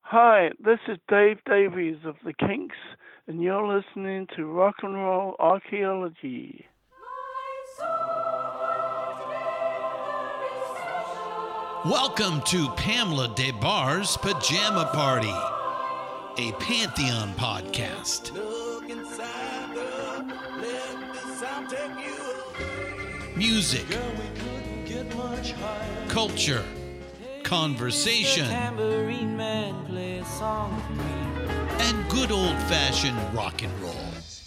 Hi, this is Dave Davies of the Kinks, and you're listening to Rock and Roll Archaeology. Welcome to Pamela Des Barres' Pajama Party, a Pantheon podcast. Music, culture, conversation, and good old-fashioned rock and roll.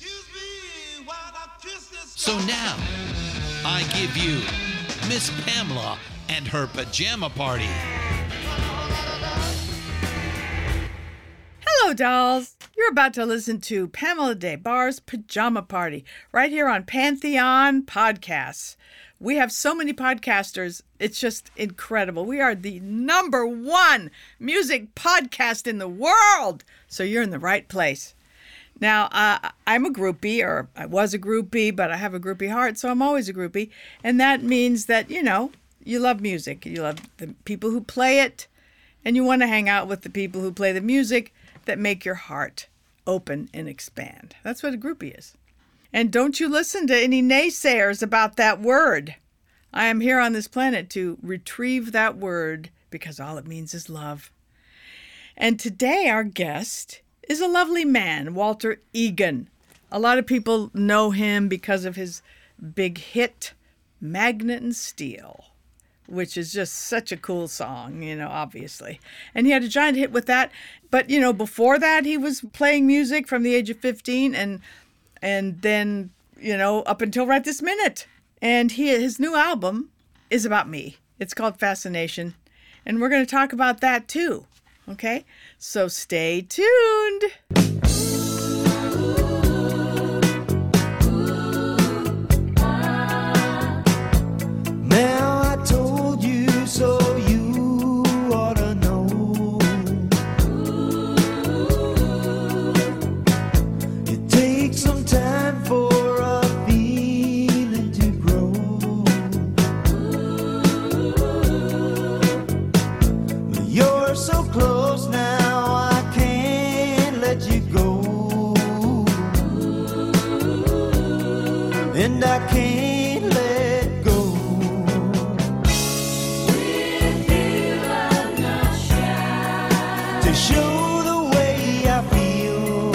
So now, I give you Miss Pamela and her Pajama Party. Hello, dolls. You're about to listen to Pamela Des Barres' Pajama Party right here on Pantheon Podcasts. We have so many podcasters. It's just incredible. We are the #1 music podcast in the world. So you're in the right place. Now, I'm a groupie, or I was a groupie, but I have a groupie heart, so I'm always a groupie. And that means that, you love music. You love the people who play it, and you want to hang out with the people who play the music that make your heart open and expand. That's what a groupie is. And don't you listen to any naysayers about that word. I am here on this planet to retrieve that word because all it means is love. And today our guest is a lovely man, Walter Egan. A lot of people know him because of his big hit, Magnet and Steel, which is just such a cool song, obviously. And he had a giant hit with that. But, before that, he was playing music from the age of 15 and then, up until right this minute. And his new album is about me. It's called Fascination. And we're going to talk about that too. Okay? So stay tuned. Now I told you so, you ought to know. It takes some time for a feeling to grow. You're so close now, I can't let you go. And I can't let go. To show the way I feel.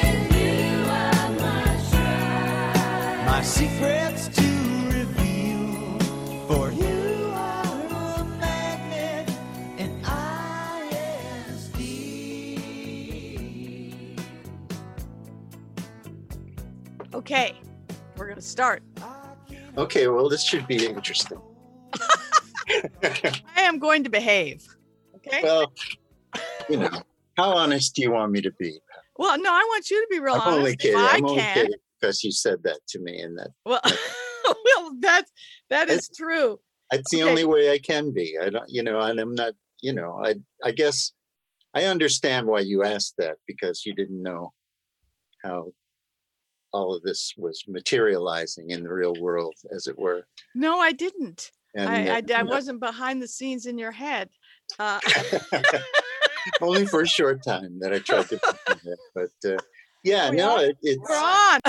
My secrets to reveal. For you are a magnet and I am steel. Okay, we're going to start. Okay, well, this should be interesting. I am going to behave. Okay? Well, how honest do you want me to be? Well, no, I want you to be real I'm honest. only kidding. If I I'm only can. kidding because you said that to me, and Well, that is true. that's the Okay. only way I can be. I don't, and I'm not, I guess I understand why you asked that because you didn't know how all of this was materializing in the real world, as it were. No, I didn't. And I wasn't behind the scenes in your head. only for a short time that I tried to. But yeah, We no, are- it's We're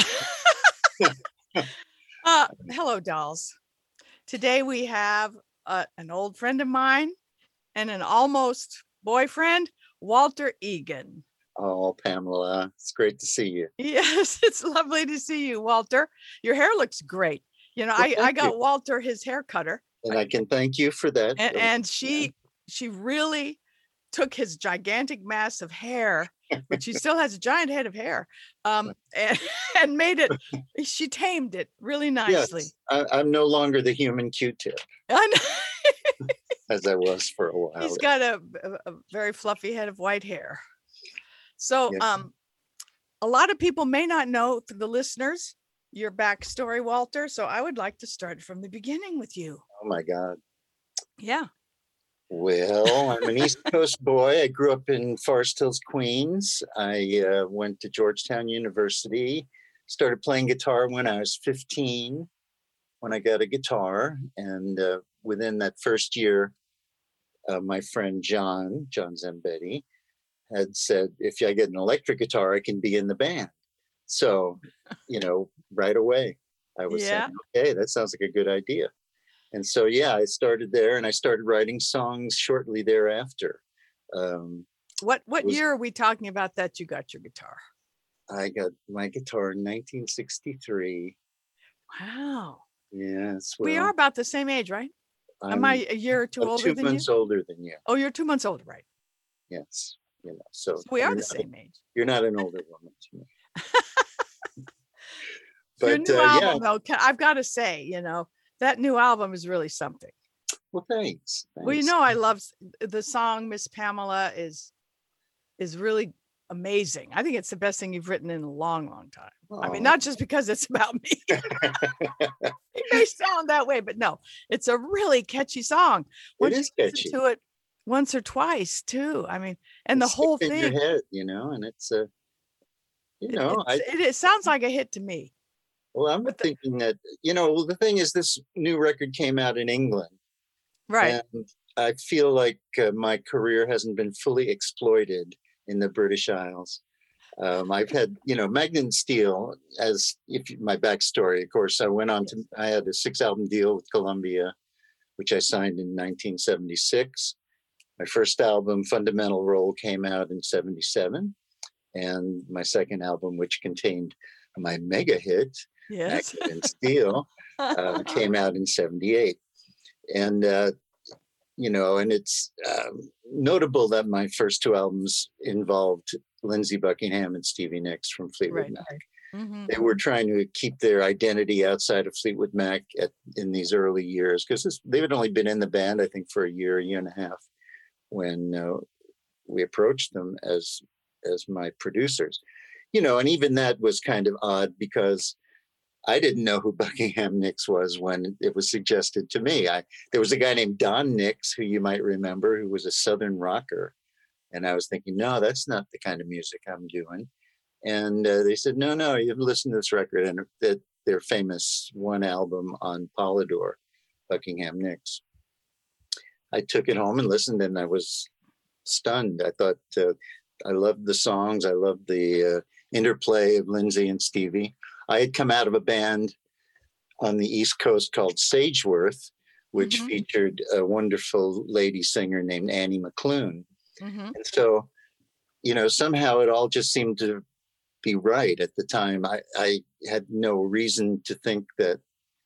on. Hello, dolls. Today we have an old friend of mine and an almost boyfriend, Walter Egan. Oh, Pamela, it's great to see you. Yes, it's lovely to see you, Walter. Your hair looks great. I thank got you. Walter his hair cutter, And I can thank you for that. and she really took his gigantic mass of hair, which he still has a giant head of hair, and made it. She tamed it really nicely. Yes, I'm no longer the human Q-tip And as I was for a while. he's got a very fluffy head of white hair. So, Yes. a lot of people may not know, the listeners, your backstory, Walter. So I would like to start from the beginning with you. Oh my God. Yeah. Well, I'm an East Coast boy. I grew up in Forest Hills, Queens. I went to Georgetown University, started playing guitar when I was 15, when I got a guitar. And within that first year, my friend John Zambetti, had said, if I get an electric guitar, I can be in the band. So, right away, I was saying, okay, that sounds like a good idea. And so, yeah, I started there, and I started writing songs shortly thereafter. What year are we talking about that you got your guitar? I got my guitar in 1963. Wow. Yes. We are about the same age, right? Am I a year or two older than you? 2 months older than you. Oh, you're 2 months older, right? Yes. So we are the same age. You're not an older woman to me. Your new album, though, I've got to say, that new album is really something. Well, thanks. Well, I love the song Miss Pamela is really amazing. I think it's the best thing you've written in a long, long time. Oh. I mean, not just because it's about me. It may sound that way, but no, it's a really catchy song. It is catchy. To it once or twice too. I mean, and the whole thing in your head, and it's it sounds like a hit to me. Well, I'm thinking that, the thing is, this new record came out in England. Right. And I feel like my career hasn't been fully exploited in the British Isles. I've had, Magnet and Steel, my backstory, of course, I had a 6-album deal with Columbia, which I signed in 1976. My first album, Fundamental Role, came out in 77. And my second album, which contained my mega hit, yes, Magnet and Steel, came out in 78. And, and it's notable that my first 2 albums involved Lindsey Buckingham and Stevie Nicks from Fleetwood Mac. Mm-hmm. They were trying to keep their identity outside of Fleetwood Mac in these early years, because they had only been in the band, I think, for a year and a half when we approached them as my producers. And even that was kind of odd, because I didn't know who Buckingham Nicks was when it was suggested to me. There was a guy named Don Nicks, who you might remember, who was a Southern rocker. And I was thinking, no, that's not the kind of music I'm doing. And they said, no, you listen to this record. And their famous one album on Polydor, Buckingham Nicks. I took it home and listened, and I was stunned. I thought, I loved the songs. I loved the interplay of Lindsey and Stevie. I had come out of a band on the East Coast called Sageworth, which featured a wonderful lady singer named Annie McClune. Mm-hmm. And so, somehow it all just seemed to be right at the time. I had no reason to think that,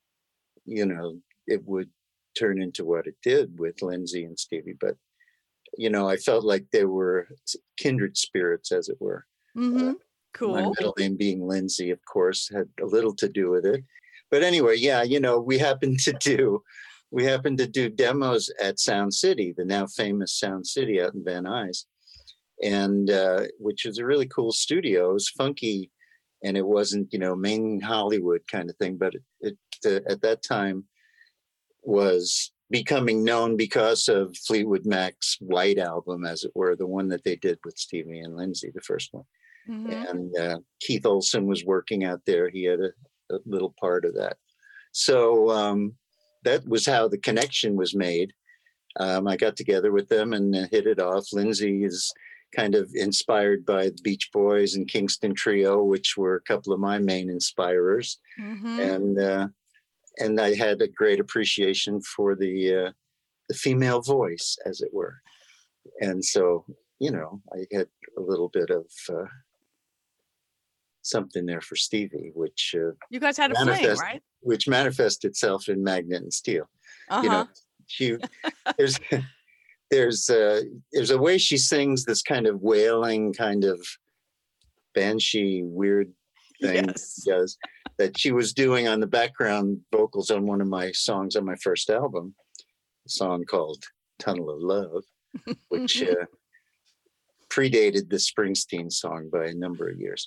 it would turn into what it did with Lindsey and Stevie. But, I felt like they were kindred spirits, as it were. Mm-hmm. Cool. My middle name being Lindsey, of course, had a little to do with it. But anyway, yeah, we happened to do demos at Sound City, the now famous Sound City out in Van Nuys, and which is a really cool studio. It was funky, and it wasn't, main Hollywood kind of thing, but it at that time was becoming known because of Fleetwood Mac's White Album, as it were, the one that they did with Stevie and Lindsey, the first one. Mm-hmm. And Keith Olsen was working out there. He had a little part of that. So that was how the connection was made. I got together with them and hit it off. Lindsey is kind of inspired by the Beach Boys and Kingston Trio, which were a couple of my main inspirers. Mm-hmm. And I had a great appreciation for the female voice, as it were. And so, I had a little bit of something there for Stevie, which you guys had a fling, right? Which manifests itself in Magnet and Steel. There's a way she sings this kind of wailing, kind of banshee weird thing. Yes. That she was doing on the background vocals on one of my songs on my first album, a song called Tunnel of Love, which predated the Springsteen song by a number of years.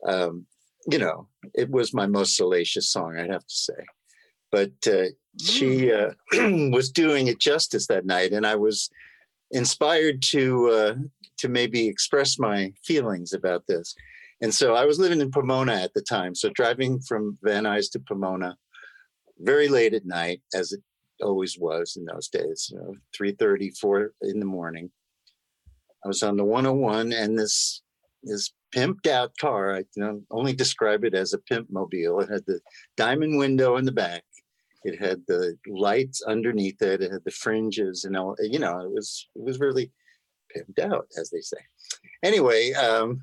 It was my most salacious song, I'd have to say. But she was doing it justice that night, and I was inspired to maybe express my feelings about this. And so I was living in Pomona at the time. So driving from Van Nuys to Pomona, very late at night, as it always was in those days, 3:30, 4 in the morning. I was on the 101, and this pimped out car, I can only describe it as a pimp mobile. It had the diamond window in the back. It had the lights underneath it. It had the fringes and all, you know, it was really pimped out, as they say. Anyway,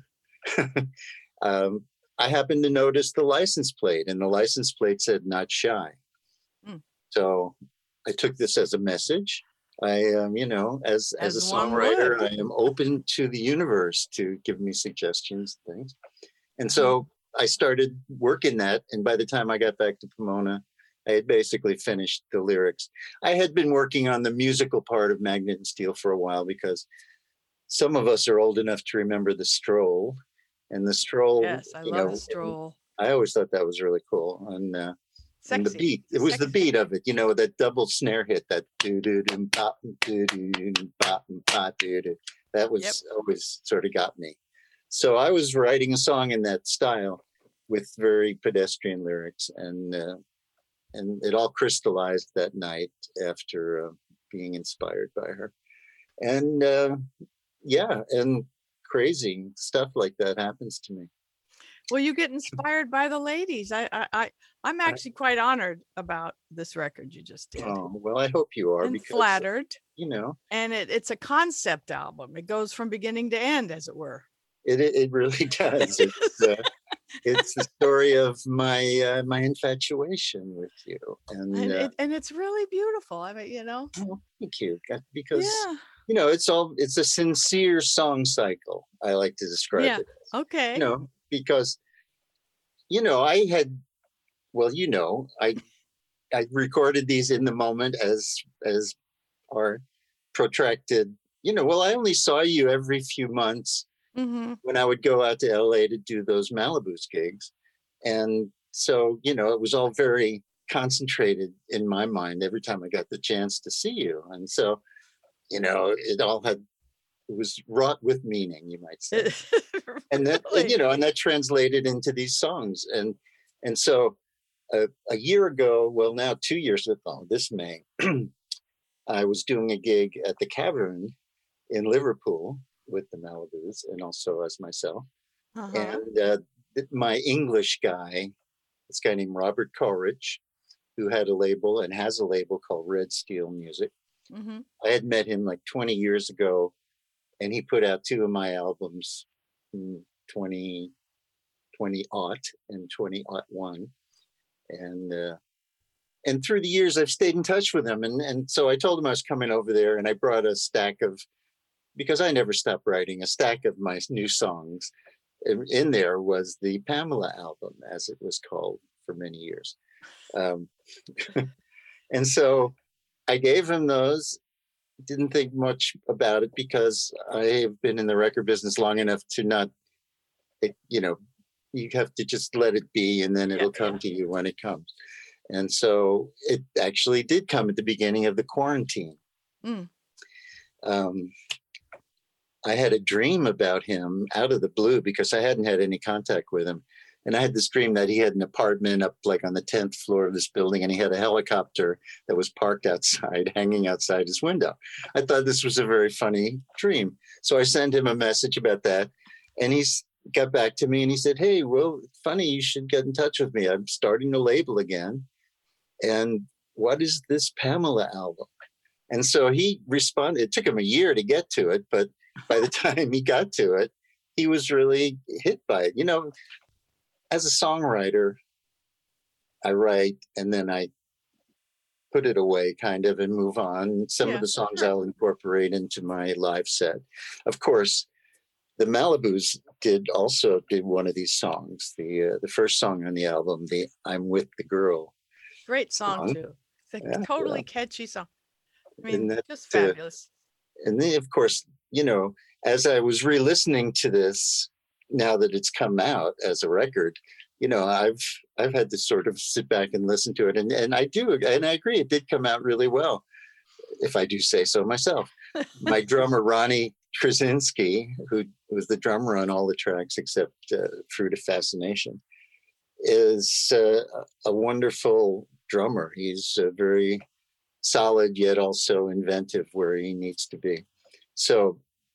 I happened to notice the license plate, and the license plate said "Not Shy." So I took this as a message. I you know, as a songwriter, I am open to the universe to give me suggestions and things. And so I started working that. And by the time I got back to Pomona, I had basically finished the lyrics. I had been working on the musical part of Magnet and Steel for a while, because some of us are old enough to remember The Stroll. And The Stroll, Yes, I love The Stroll. I always thought that was really cool. And the beat, it was the beat of it, you know, that double snare hit, that that was always sort of got me. So I was writing a song in that style with very pedestrian lyrics, and it all crystallized that night after being inspired by her. And and crazy stuff like that happens to me. Well, you get inspired by the ladies. I'm actually quite honored about this record you just did. Oh, well, I hope you are. And because, flattered. You know. And it's a concept album. It goes from beginning to end, as it were. It really does. It's the story of my my infatuation with you, and it's really beautiful. I mean, you know. Oh, thank you, because you know, it's a sincere song cycle. I like to describe it. Okay. You know, because you know, I recorded these in the moment as our protracted. You know, well, I only saw you every few months. When I would go out to LA to do those Malibu's gigs. And so, you know, it was all very concentrated in my mind every time I got the chance to see you. And so, you know, it was wrought with meaning, you might say. And that, you know, and that translated into these songs. And so a year ago, well, now 2 years ago, this May, I was doing a gig at the Cavern in Liverpool with the Malibus, and also as myself. And my English guy, this guy named Robert Coleridge, who had a label and has a label called Red Steel Music. I had met him like 20 years ago, and he put out 2 of my albums in 20 and 2001. And through the years, I've stayed in touch with him. And so I told him I was coming over there, and I brought a stack of, because I never stopped writing, a stack of my new songs. In there was the Pamela album, as it was called for many years. And so I gave him those, didn't think much about it, because I have been in the record business long enough to not, you know, you have to just let it be, and then it'll come to you when it comes. And so it actually did come at the beginning of the quarantine. I had a dream about him out of the blue, because I hadn't had any contact with him. And I had this dream that he had an apartment up like on the 10th floor of this building, and he had a helicopter that was parked outside, hanging outside his window. I thought this was a very funny dream. So I sent him a message about that, and he's got back to me and he said, "Hey, well, funny, you should get in touch with me. I'm starting a label again. And what is this Pamela album?" And so he responded. It took him a year to get to it, but by the time he got to it, he was really hit by it. You know, as a songwriter, I write and then I put it away kind of and move on. Some of the songs I'll incorporate into my live set. Of course, the Malibus did one of these songs, the first song on the album, the I'm With the Girl. Great song too. It's a totally catchy song. I mean, just fabulous. And then, of course, you know, as I was re-listening to this, now that it's come out as a record, you know, I've had to sort of sit back and listen to it, and I do, and I agree, it did come out really well, if I do say so myself. My drummer Ronnie Krasinski, who was the drummer on all the tracks except Fruit of Fascination, is a wonderful drummer. He's very solid, yet also inventive where he needs to be. So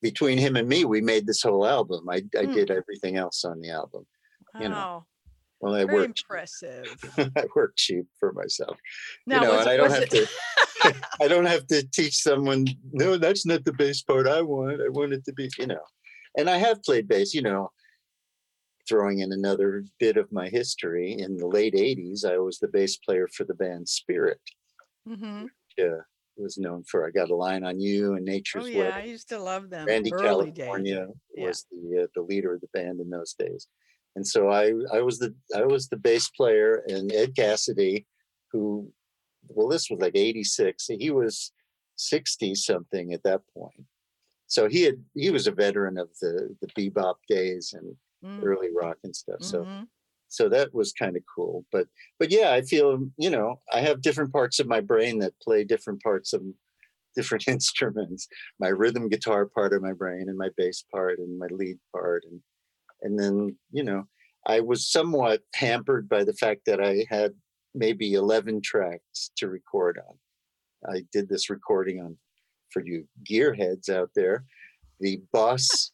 between him and me, we made this whole album. I did everything else on the album. You know. Oh, Well, I very worked. impressive. I work cheap for myself. Now, you know, was and it- I don't was have it- to. I don't have to teach someone. No, that's not the bass part I want. I want it to be, you know. And I have played bass. You know, throwing in another bit of my history. In the late '80s, I was the bass player for the band Spirit. Mhm. Was known for "I Got a Line on You" and "Nature's Oh yeah, I Way." used to love them. Randy Early California days. Yeah. was the leader of the band in those days, and so I was the bass player, and Ed Cassidy, who, well, this was like '86. He was 60 something at that point, so he was a veteran of the bebop days and early rock and stuff. So that was kind of cool. But yeah, I feel, you know, I have different parts of my brain that play different parts of different instruments. My rhythm guitar part of my brain, and my bass part, and my lead part, and then, you know, I was somewhat hampered by the fact that I had maybe 11 tracks to record on. I did this recording on, for you gearheads out there, the Boss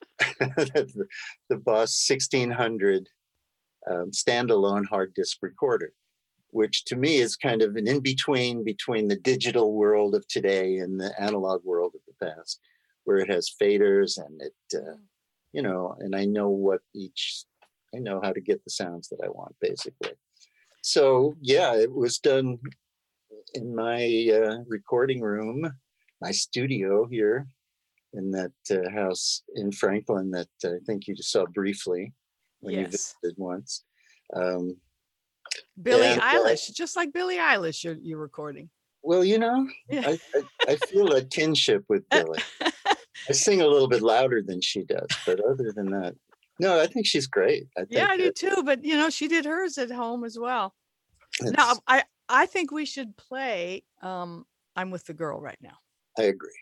the Boss 1600 standalone hard disk recorder, which to me is kind of an in-between between the digital world of today and the analog world of the past, where it has faders and it, you know, and I know how to get the sounds that I want, basically. So yeah, it was done in my recording room, my studio here in that house in Franklin that I think you just saw briefly when you visited once. Billie Eilish, just like Billie Eilish, you're recording. Well, you know, Yeah. I feel a kinship with Billie. I sing a little bit louder than she does, but other than that, no, I think she's great. I do too. But you know, she did hers at home as well. Now, I think we should play "I'm with the Girl" right now. I agree.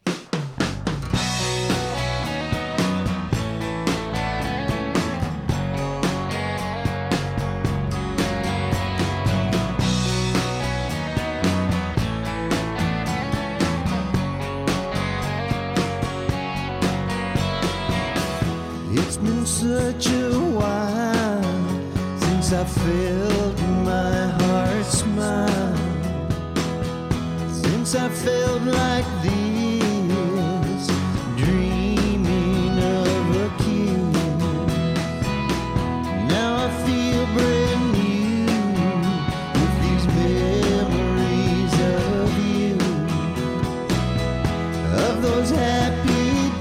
It's been such a while since I felt my heart smile, since I felt like this, dreaming of a kiss. Now I feel brand new with these memories of you, of those happy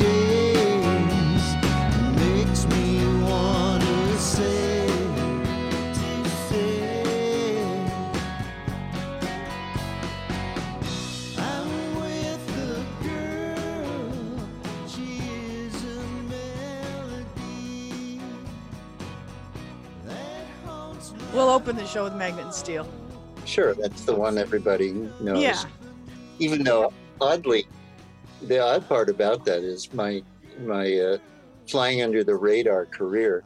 We'll open the show with Magnet and Steel. Sure, that's the one everybody knows. Yeah. Even though, oddly, the odd part about that is my flying under the radar career.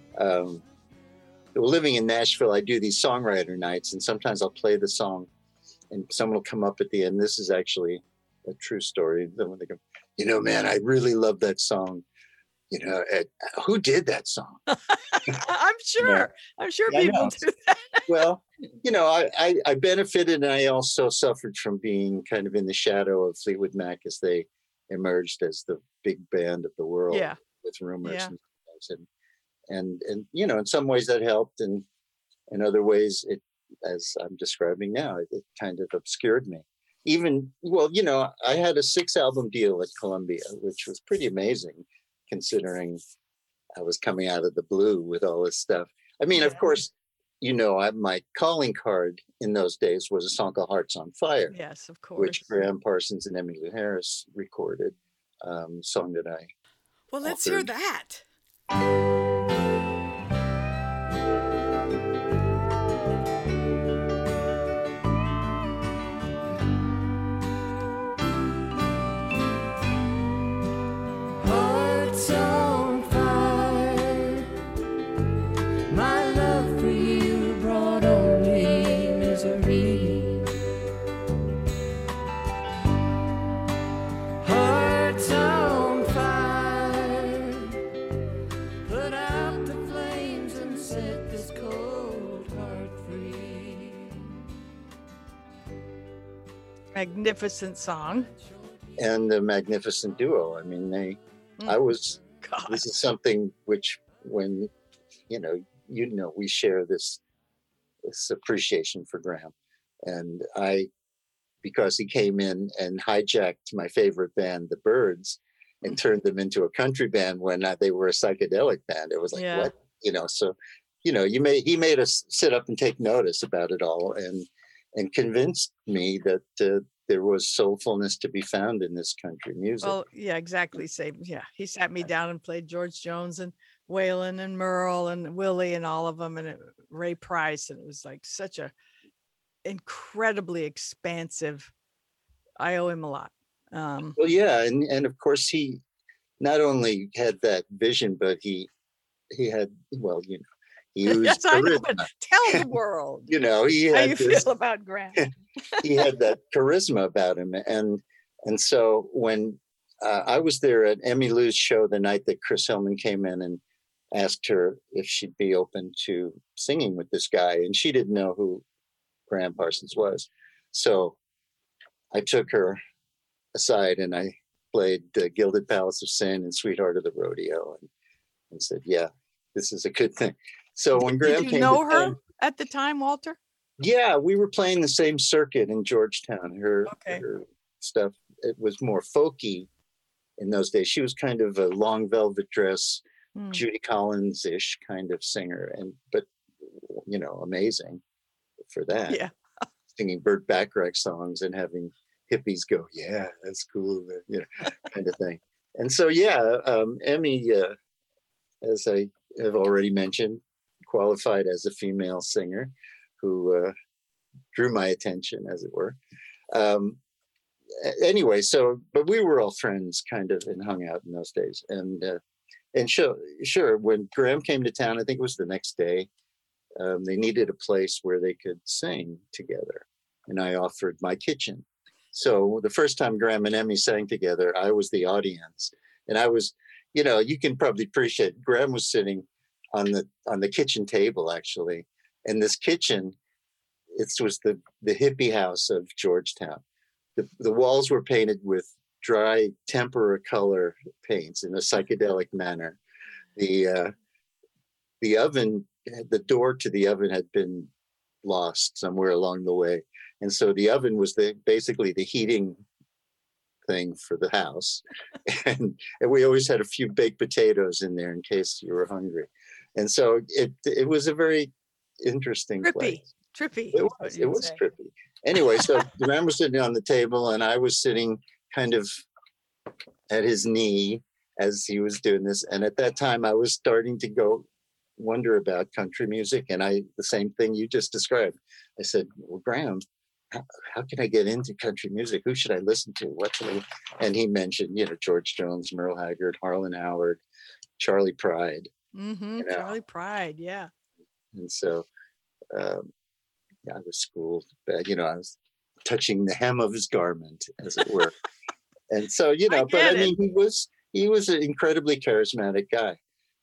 Living in Nashville, I do these songwriter nights, and sometimes I'll play the song, and someone will come up at the end. This is actually a true story. Then when they go, you know, man, I really love that song. You know, who did that song? I'm sure. Yeah. I'm sure Yeah, I people know. do that. Well, you know, I benefited, and I also suffered from being kind of in the shadow of Fleetwood Mac as they emerged as the big band of the world. Yeah. With Rumors Yeah. and you know, in some ways that helped, and in other ways it, as I'm describing now, it kind of obscured me. Even, well, you know, I had a 6-album deal at Columbia, which was pretty amazing considering I was coming out of the blue with all this stuff. I mean, of course, you know, my calling card in those days was a song called Hearts on Fire. Yes, of course. Which Graham Parsons and Emmylou Harris recorded, song that I Well, let's hear authored. that. Hearts on fire. My love for you brought only misery. Hearts on fire. Magnificent song. and the Magnificent Duo. I mean, God. this is something which, when, we share this appreciation for Graham. And because he came in and hijacked my favorite band, the Byrds, and turned them into a country band when they were a psychedelic band. It was like, Yeah. what? So, he made us sit up and take notice about it all, and convinced me that there was soulfulness to be found in this country music. Well, yeah, exactly. Same. Yeah. He sat me down and played George Jones and Waylon and Merle and Willie and all of them, and Ray Price. And it was like such a incredibly expansive. I owe him a lot. Well, yeah, and of course he not only had that vision, but he had, he used Yes, I know, but charisma. tell the world He how had you this, feel about Grant. he had that charisma about him, and so when I was there at Emmy Lou's show the night that Chris Hillman came in and asked her if she'd be open to singing with this guy, and she didn't know who Graham Parsons was, so I took her aside and I played Gilded Palace of Sin and Sweetheart of the Rodeo, and said, yeah, this is a good thing. So when Graham Did you came know to her town, at the time, Walter? yeah, we were playing the same circuit in Georgetown. Her stuff, it was more folky in those days. She was kind of a long velvet dress, Judy Collins-ish kind of singer, but amazing for that. Yeah. Singing Burt Bacharach songs and having hippies go, yeah, that's cool, kind of thing. And so, Emmy, as I have already mentioned, qualified as a female singer who drew my attention, as it were. Anyway, but we were all friends, kind of, and hung out in those days. And sure, when Graham came to town, I think it was the next day, they needed a place where they could sing together, and I offered my kitchen. So the first time Graham and Emmy sang together, I was the audience, and I was, you can probably appreciate, Graham was sitting on the kitchen table, actually, and this kitchen, it was the hippie house of Georgetown. The walls were painted with dry tempera color paints in a psychedelic manner. The oven, the door to the oven had been lost somewhere along the way. And so the oven was basically the heating thing for the house. And we always had a few baked potatoes in there in case you were hungry. And so it was a very interesting place. Trippy. It was trippy. Anyway, so Graham was sitting on the table and I was sitting kind of at his knee as he was doing this. And at that time I was starting to wonder about country music. And the same thing you just described. I said, well, Graham, how can I get into country music? Who should I listen to? And he mentioned, George Jones, Merle Haggard, Harlan Howard, Charlie Pride. Charlie Pride, yeah. And so I was schooled, I was touching the hem of his garment, as it were. And so, he was an incredibly charismatic guy.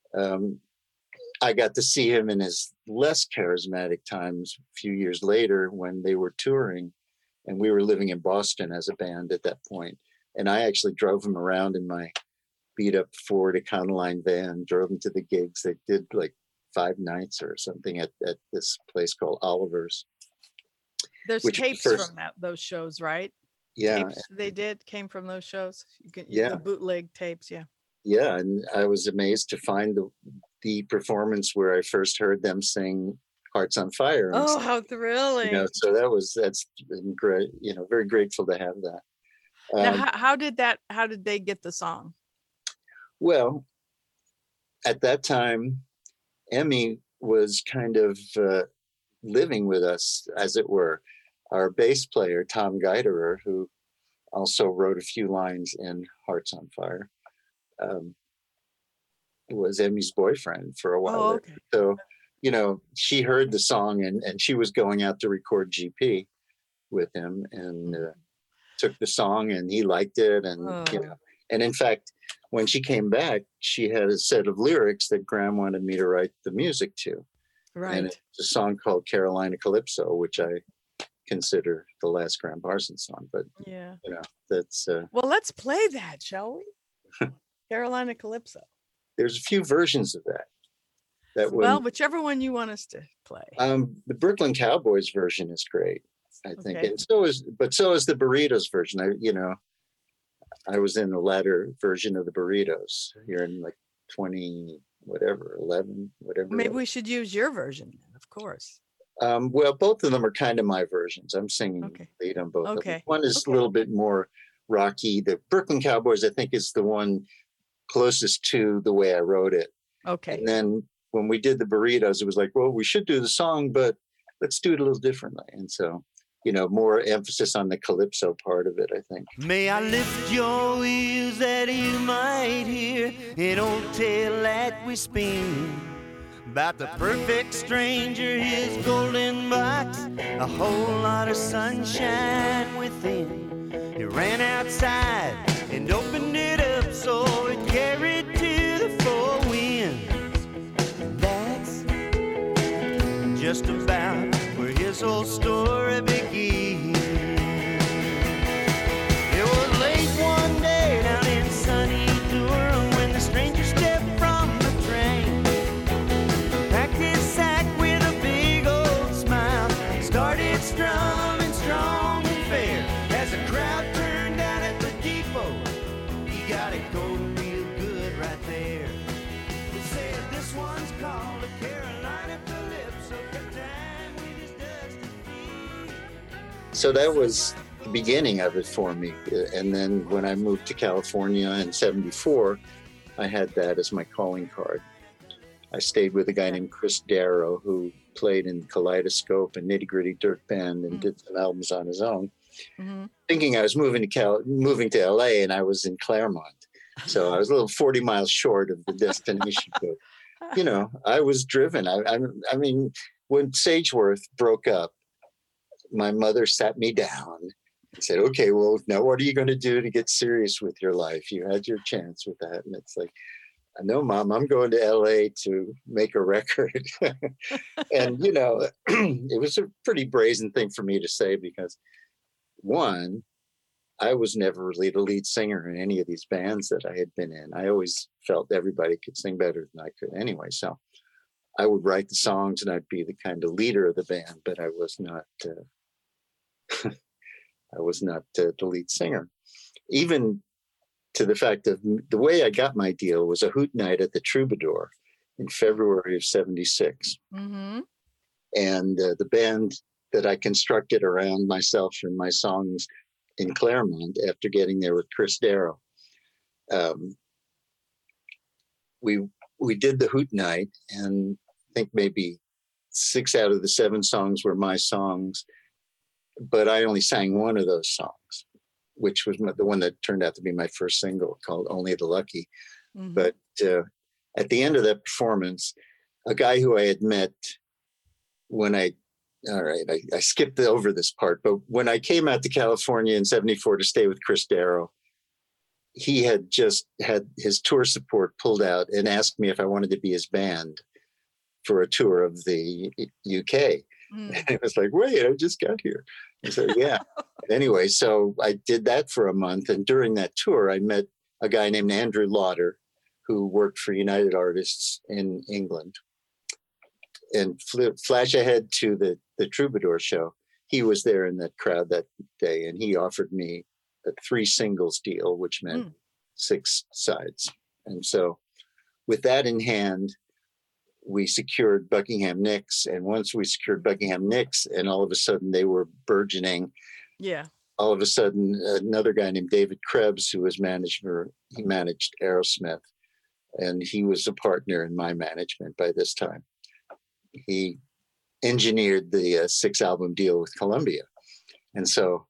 I got to see him in his less charismatic times a few years later when they were touring, and we were living in Boston as a band at that point. And I actually drove him around in my beat up Ford Econoline van, drove him to the gigs. They did like 5 nights or something at this place called Oliver's. There's tapes from those shows, right? Yeah. Tapes came from those shows. Yeah. The bootleg tapes, yeah. Yeah, and I was amazed to find the performance where I first heard them sing Hearts on Fire. Oh, how thrilling. So that's been great, very grateful to have that. Now, how did they get the song? Well, at that time, Emmy was kind of living with us, as it were. Our bass player, Tom Geiderer, who also wrote a few lines in Hearts on Fire, was Emmy's boyfriend for a while. Oh, okay. So, she heard the song and she was going out to record GP with him and took the song and he liked it. And, and in fact, when she came back, she had a set of lyrics that Graham wanted me to write the music to. Right. And it's a song called Carolina Calypso, which I consider the last Graham Parsons song, but Yeah. you know, that's Well, let's play that, shall we? Carolina Calypso. there's a few versions of that. That Well, one, whichever one you want us to play. the Brooklyn Cowboys version is great, I think, Okay. and so is the Burritos version. I was in the latter version of the Burritos here in like 11, whatever. Maybe we should use your version, of course. Well, both of them are kind of my versions. I'm singing Okay. lead on both of them. Okay. One is Okay. a little bit more rocky. The Brooklyn Cowboys, I think, is the one closest to the way I wrote it. Okay. And then when we did the Burritos, it was like, well, we should do the song, but let's do it a little differently. And so, more emphasis on the calypso part of it, I think. May I lift your wheels that you might hear an old tale that we spin about the perfect stranger, his golden box, a whole lot of sunshine within. He ran outside and opened it up so it carried to the four winds. And that's just about where his whole story begins. It was late one day down in sunny Durham when the stranger stepped from the train, packed his sack with a big old smile, started strumming strong and fair as the crowd turned out at the depot. He got it going real good right there. They said this one's called a Carolina Calypso, got time with his dusty feet. So that was the beginning of it for me. And then when I moved to California in 74, I had that as my calling card. I stayed with a guy named Chris Darrow, who played in Kaleidoscope and Nitty Gritty Dirt Band and did some albums on his own, thinking I was moving to LA, and I was in Claremont. So I was a little 40 miles short of the destination. But, I was driven. I mean, when Sageworth broke up, my mother sat me down and said, okay, well, now what are you going to do to get serious with your life? You had your chance with that. And it's like, I know, Mom, I'm going to LA to make a record. And, it was a pretty brazen thing for me to say because, one, I was never really the lead singer in any of these bands that I had been in. I always felt everybody could sing better than I could anyway. So I would write the songs and I'd be the kind of leader of the band, but I was not the lead singer. Even to the fact of the way I got my deal was a hoot night at the Troubadour in February of 76. Mm-hmm. And the band that I constructed around myself and my songs in Claremont after getting there with Chris Darrow, we did the hoot night, and I think maybe 6 out of the 7 songs were my songs, but I only sang one of those songs, which was the one that turned out to be my first single, called Only the Lucky. Mm-hmm. But at the end of that performance, a guy who I had met when I skipped over this part, but when I came out to California in 74 to stay with Chris Darrow, he had just had his tour support pulled out and asked me if I wanted to be his band for a tour of the UK. And it was like, wait, I just got here. I said, yeah. Anyway, so I did that for a month. And during that tour, I met a guy named Andrew Lauder, who worked for United Artists in England. And flash ahead to the Troubadour show. He was there in that crowd that day, and he offered me a 3 singles deal, which meant 6 sides. And so with that in hand, we secured Buckingham Nicks. And once we secured Buckingham Nicks, and all of a sudden they were burgeoning. Yeah. All of a sudden, another guy named David Krebs, who was he managed Aerosmith, and he was a partner in my management by this time. He engineered the 6-album deal with Columbia. And so,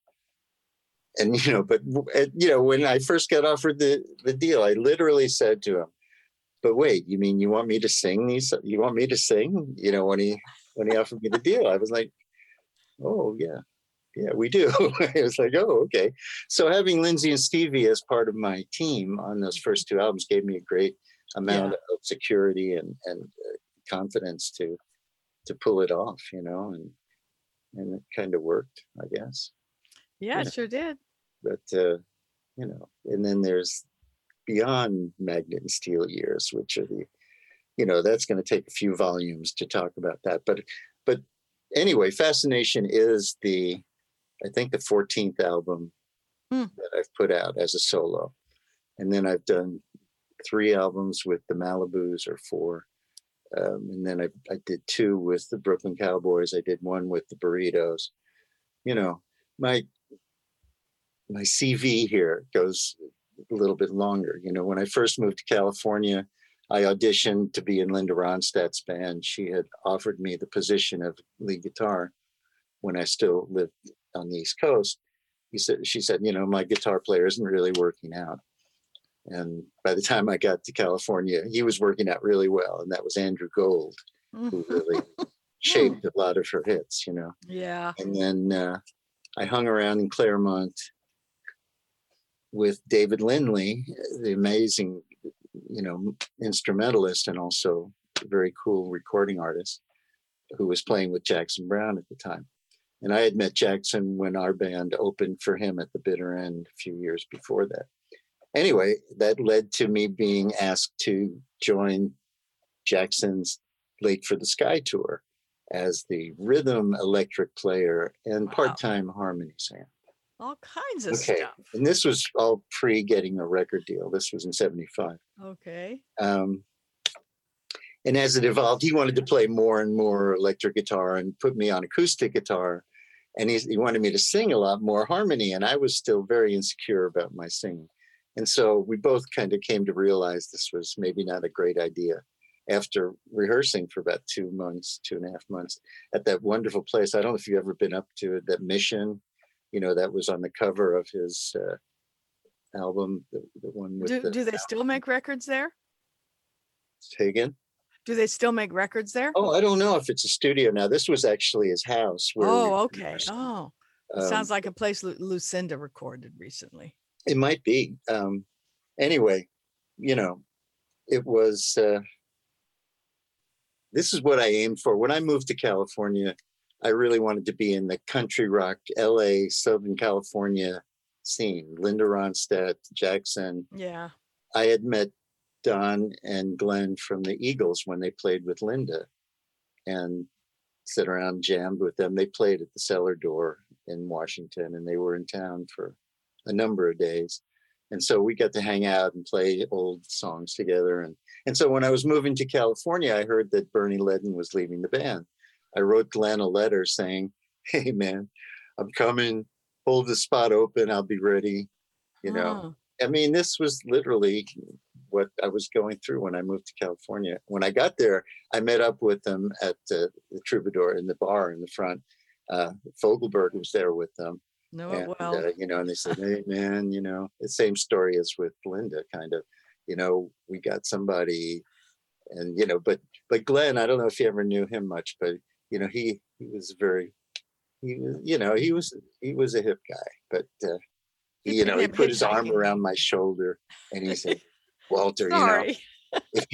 when I first got offered the deal, I literally said to him, but wait, you mean you want me to sing these? You want me to sing? When he offered me the deal, I was like, oh yeah, we do. It was like, oh, okay. So having Lindsay and Stevie as part of my team on those first 2 albums gave me a great amount of security and confidence to pull it off, and and it kind of worked, I guess. Yeah, Yeah. it sure did. But and then there's Beyond Magnet and Steel years, which are that's going to take a few volumes to talk about that. But anyway, Fascination is I think the 14th album that I've put out as a solo. And then I've done 3 albums with the Malibus, or 4. And then I did 2 with the Brooklyn Cowboys. I did 1 with the Burritos. My CV here goes a little bit longer. When I first moved to California, I auditioned to be in Linda Ronstadt's band. She had offered me the position of lead guitar when I still lived on the East Coast. She said, my guitar player isn't really working out. And by the time I got to California, he was working out really well. And that was Andrew Gold, who really shaped a lot of her hits, Yeah. And then I hung around in Claremont with David Lindley, the amazing, instrumentalist and also a very cool recording artist who was playing with Jackson Browne at the time. And I had met Jackson when our band opened for him at the Bitter End a few years before that. Anyway, that led to me being asked to join Jackson's Late for the Sky tour as the rhythm electric player and part-time harmony singer. All kinds of stuff. And this was all pre getting a record deal. This was in 75. Okay. And as it evolved, he wanted to play more and more electric guitar and put me on acoustic guitar. And he wanted me to sing a lot more harmony. And I was still very insecure about my singing. And so we both kind of came to realize this was maybe not a great idea. After rehearsing for about 2.5 months at that wonderful place. I don't know if you've ever been up to it, that Mission, that was on the cover of his album, the one with do they still make records there? Say again? Do they still make records there? Oh, I don't know if it's a studio now. This was actually his house. Okay. Oh, sounds like a place Lucinda recorded recently. It might be. Anyway, it was, this is what I aimed for. When I moved to California, I really wanted to be in the country rock, LA, Southern California scene. Linda Ronstadt, Jackson. Yeah. I had met Don and Glenn from the Eagles when they played with Linda and sat around, jammed with them. They played at the Cellar Door in Washington, and they were in town for a number of days. And so we got to hang out and play old songs together. And so when I was moving to California, I heard that Bernie Leadon was leaving the band. I wrote Glenn a letter saying, "Hey man, I'm coming, hold the spot open, I'll be ready." I mean, this was literally what I was going through when I moved to California. When I got there, I met up with them at the Troubadour in the bar in the front. Fogelberg was there with them. And they said, "Hey man, the same story as with Linda, kind of, we got somebody." And, but Glenn, I don't know if you ever knew him much, but, he was he was a hip guy, but, he put his arm around my shoulder and he said, "Walter, if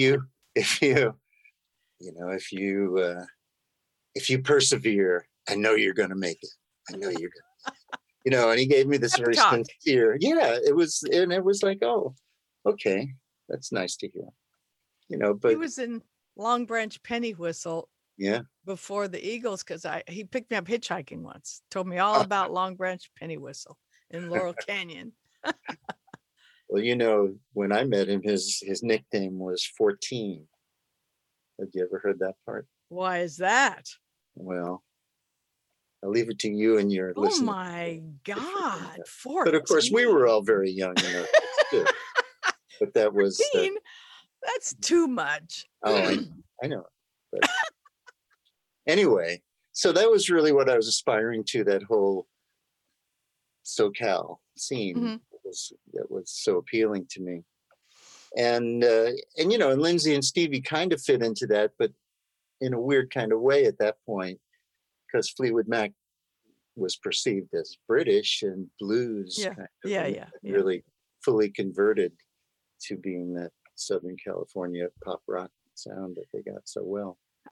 you persevere, I know you're going to make it. I know you're going to," and he gave me this very sincere, it was like, oh, okay, that's nice to hear. But he was in Long Branch Penny Whistle before the Eagles, because he picked me up hitchhiking once, told me all about Long Branch Penny Whistle in Laurel Canyon. Well, when I met him, his nickname was 14. Have you ever heard that part? Why is that? Well, I'll leave it to you and your listeners. Oh my God, 14. But of course, we were all very young, too. But that was 14? That's too much. Oh, I know. But anyway, so that was really what I was aspiring to. That whole SoCal scene that was so appealing to me, and Lindsay and Stevie kind of fit into that, but in a weird kind of way at that point, because Fleetwood Mac was perceived as British and blues, really fully converted to being that Southern California pop rock sound that they got so well.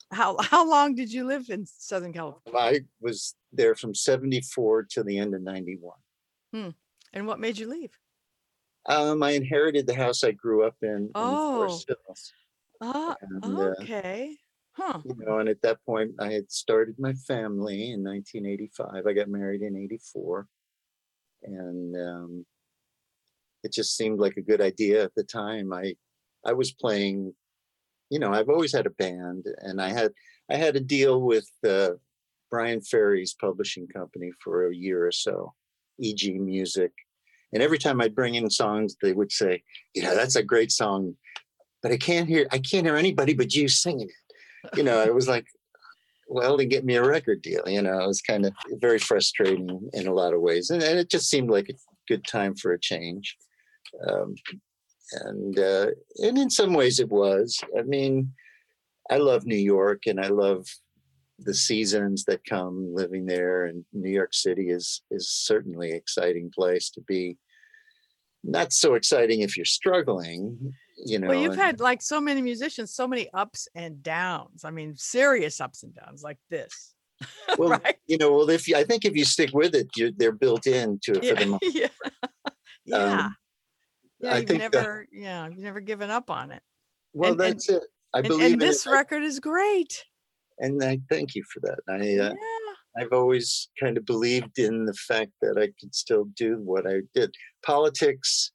How long did you live in Southern California? I was there from 74 to the end of 91. And what made you leave? I inherited the house I grew up in Forest Hills. And, Okay. Huh. and at that point, I had started my family in 1985. I got married in 84. And it just seemed like a good idea at the time. I was playing, I've always had a band, and I had a deal with Brian Ferry's publishing company for a year or so, EG Music. And every time I'd bring in songs, they would say, that's a great song, but I can't hear anybody but you singing it. It was like, well, then get me a record deal. It was kind of very frustrating in a lot of ways. And it just seemed like a good time for a change. And in some ways it was. I mean, I love New York, and I love the seasons that come living there. And New York City is certainly an exciting place to be. Not so exciting if you're struggling, Well, you've had like so many musicians, so many ups and downs. I mean, serious ups and downs like this. Well, right? I think if you stick with it, they're built into it for the most part. I you've think never given up on it. Well, that's it. I believe and this record is great. And I thank you for that. I've always kind of believed in the fact that I could still do what I did. Politics,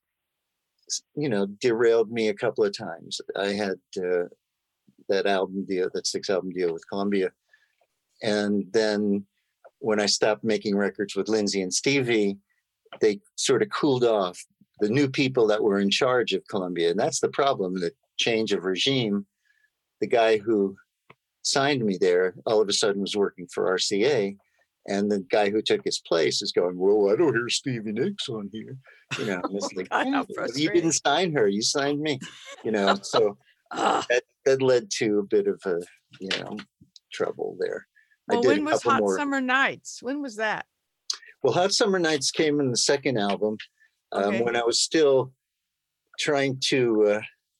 derailed me a couple of times. I had that 6-album deal with Columbia. And then when I stopped making records with Lindsay and Stevie, they sort of cooled off. The new people that were in charge of Columbia. And that's the problem, the change of regime. The guy who signed me there all of a sudden was working for RCA. And the guy who took his place is going, well, I don't hear Stevie Nicks on here. And it's like, God, you didn't sign her, you signed me. So that led to a bit of a, trouble there. Well, when was Hot Summer Nights? When was that? Well, Hot Summer Nights came in the second album. When I was still trying to,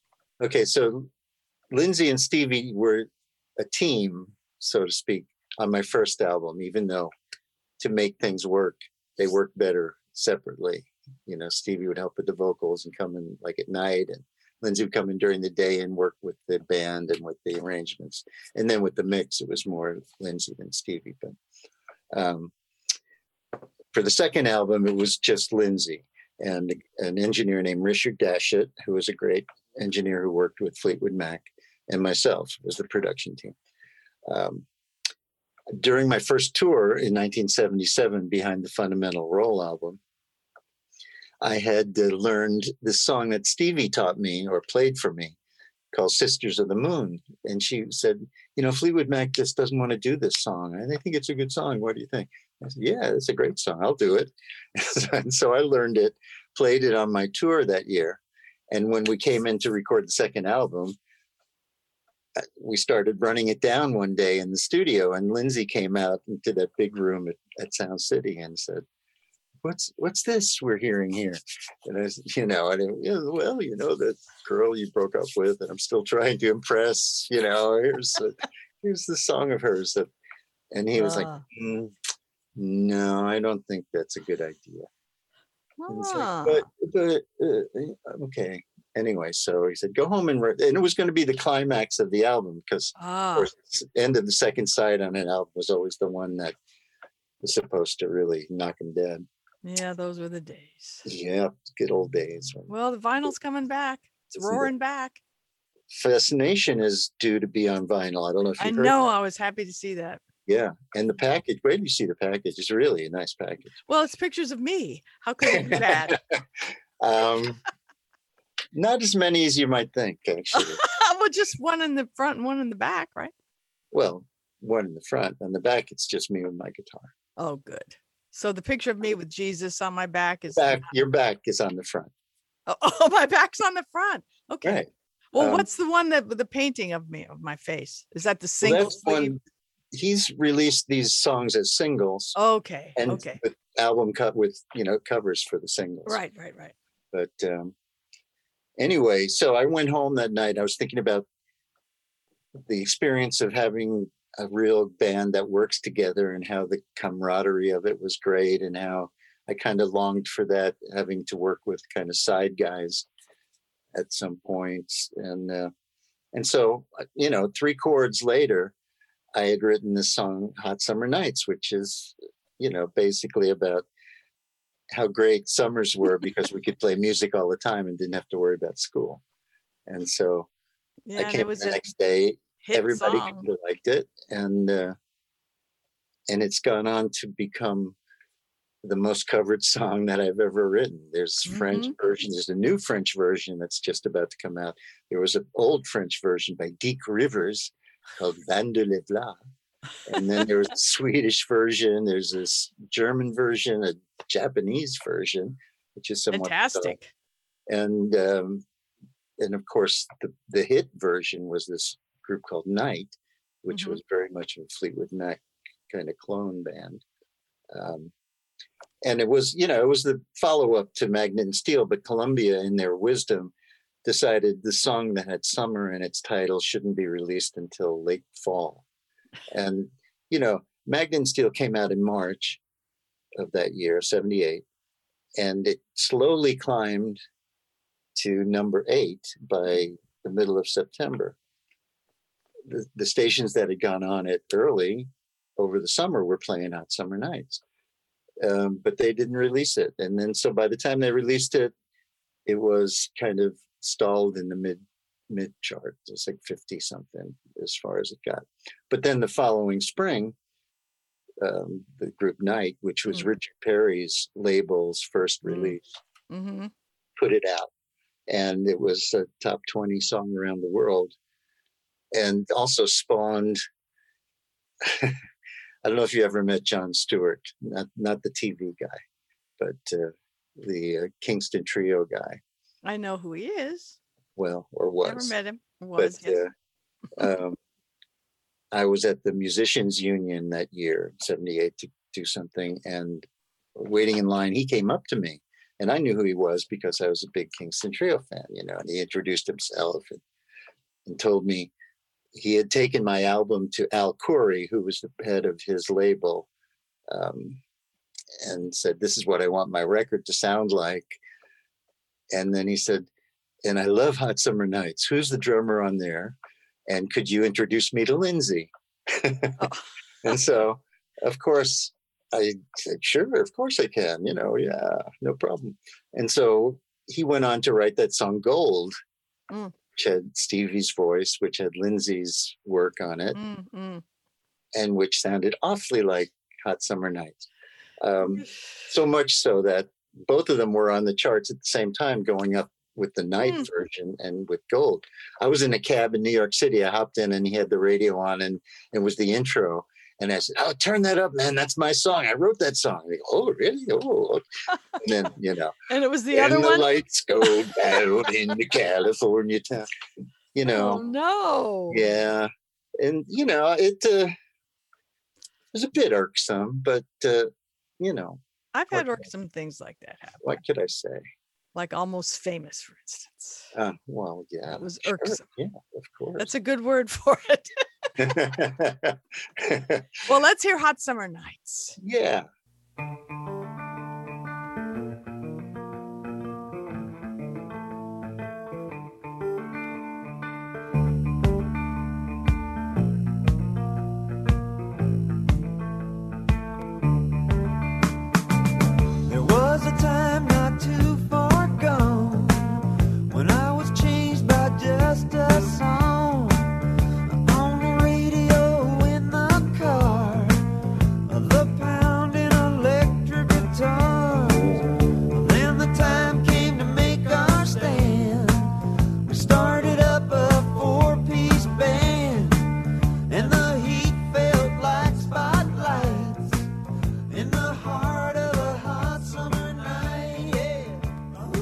so Lindsay and Stevie were a team, so to speak, on my first album, even though to make things work, they worked better separately. Stevie would help with the vocals and come in like at night, and Lindsay would come in during the day and work with the band and with the arrangements. And then with the mix, it was more Lindsay than Stevie. But for the second album, it was just Lindsay. And an engineer named Richard Dashett, who was a great engineer who worked with Fleetwood Mac, and myself was the production team. During my first tour in 1977, behind the Fundamental Role album, I had learned this song that Stevie taught me or played for me called Sisters of the Moon. And she said, Fleetwood Mac just doesn't want to do this song. And I think it's a good song. What do you think? I said, yeah, it's a great song. I'll do it. And so I learned it, played it on my tour that year. And when we came in to record the second album, we started running it down one day in the studio, and Lindsay came out into that big room at Sound City and said, what's this we're hearing here? And I said, the girl you broke up with, and I'm still trying to impress, here's the song of hers. And he was like, no, I don't think that's a good idea. Like, but okay. Anyway, so he said, go home and it was going to be the climax of the album, because of course, the end of the second side on an album was always the one that was supposed to really knock him dead. Yeah, those were the days. Yeah, good old days. Well, the vinyl's coming back. It's roaring back. Fascination is due to be on vinyl. I don't know if you've heard that. I was happy to see that. Yeah, and the package, wait till you see the package. It's really a nice package. Well, it's pictures of me. How could it be bad? Not as many as you might think, actually. Well, just one in the front and one in the back, right? Well, one in the front. On the back, it's just me with my guitar. Oh, good. So the picture of me with Jesus on my back is... Your back is on the front. Oh, my back's on the front. Okay. Right. Well, what's the one with the painting of me, of my face? Is that the single sleeve? He's released these songs as singles. Okay. And okay. with album cut with, covers for the singles. Right. But anyway, so I went home that night. I was thinking about the experience of having a real band that works together and how the camaraderie of it was great, and how I kind of longed for that, having to work with kind of side guys at some points. And so, 3 chords later, I had written this song, Hot Summer Nights, which is, basically about how great summers were because we could play music all the time and didn't have to worry about school. And so I came the next day, everybody kind of liked it. And it's gone on to become the most covered song that I've ever written. There's French versions. There's a new French version that's just about to come out. There was an old French version by Deke Rivers called Vin de l'Evla. And then there was a Swedish version. There's this German version, a Japanese version, which is somewhat fantastic. And of course, the hit version was this group called Night, which was very much a Fleetwood Mac kind of clone band. And it was the follow-up to Magnet and Steel, but Columbia, in their wisdom, decided the song that had summer in its title shouldn't be released until late fall. And, Magnet and Steel came out in March of that year, 78, and it slowly climbed to number 8 by the middle of September. The stations that had gone on it early over the summer were playing Hot Summer Nights, but they didn't release it. And then, so by the time they released it, it was kind of stalled in the mid chart. It was like 50 something as far as it got. But then the following spring, the group Night, which was Richard Perry's label's first release, put it out, and it was a top 20 song around the world, and also spawned I don't know if you ever met Jon Stewart, not the TV guy, but the Kingston Trio guy. I know who he is. Well, or was. Never met him. Was, but yes. I was at the Musicians Union that year, 78, to do something, and waiting in line, he came up to me, and I knew who he was because I was a big Kingston Trio fan, and he introduced himself and told me he had taken my album to Al Khoury, who was the head of his label, and said, "This is what I want my record to sound like." And then he said, "And I love Hot Summer Nights. Who's the drummer on there? And could you introduce me to Lindsay?" And so, of course, I said, "Sure, of course I can. Yeah, no problem." And so he went on to write that song Gold, which had Stevie's voice, which had Lindsay's work on it, and which sounded awfully like Hot Summer Nights. So much so that both of them were on the charts at the same time, going up with the Night version and with Gold. I was in a cab in New York City. I hopped in and he had the radio on, and it was the intro. And I said, "Oh, turn that up, man. That's my song. I wrote that song." And he goes, "Oh, really? Oh." And then, and it was the other and one. the lights go down in the California town. Oh, no. Yeah. And, it was a bit irksome, but, I've had some things like that happen. What could I say? Like Almost Famous, for instance. Well, yeah. It was sure. irksome. Yeah, of course. That's a good word for it. Well, let's hear Hot Summer Nights. Yeah. There was a time not too far gone when I was changed by just a song on the radio, in the car, the pounding electric guitars. Then the time came to make our stand. We started up a 4-piece band, and the heat felt like spotlights in the heart of a hot summer night. Yeah.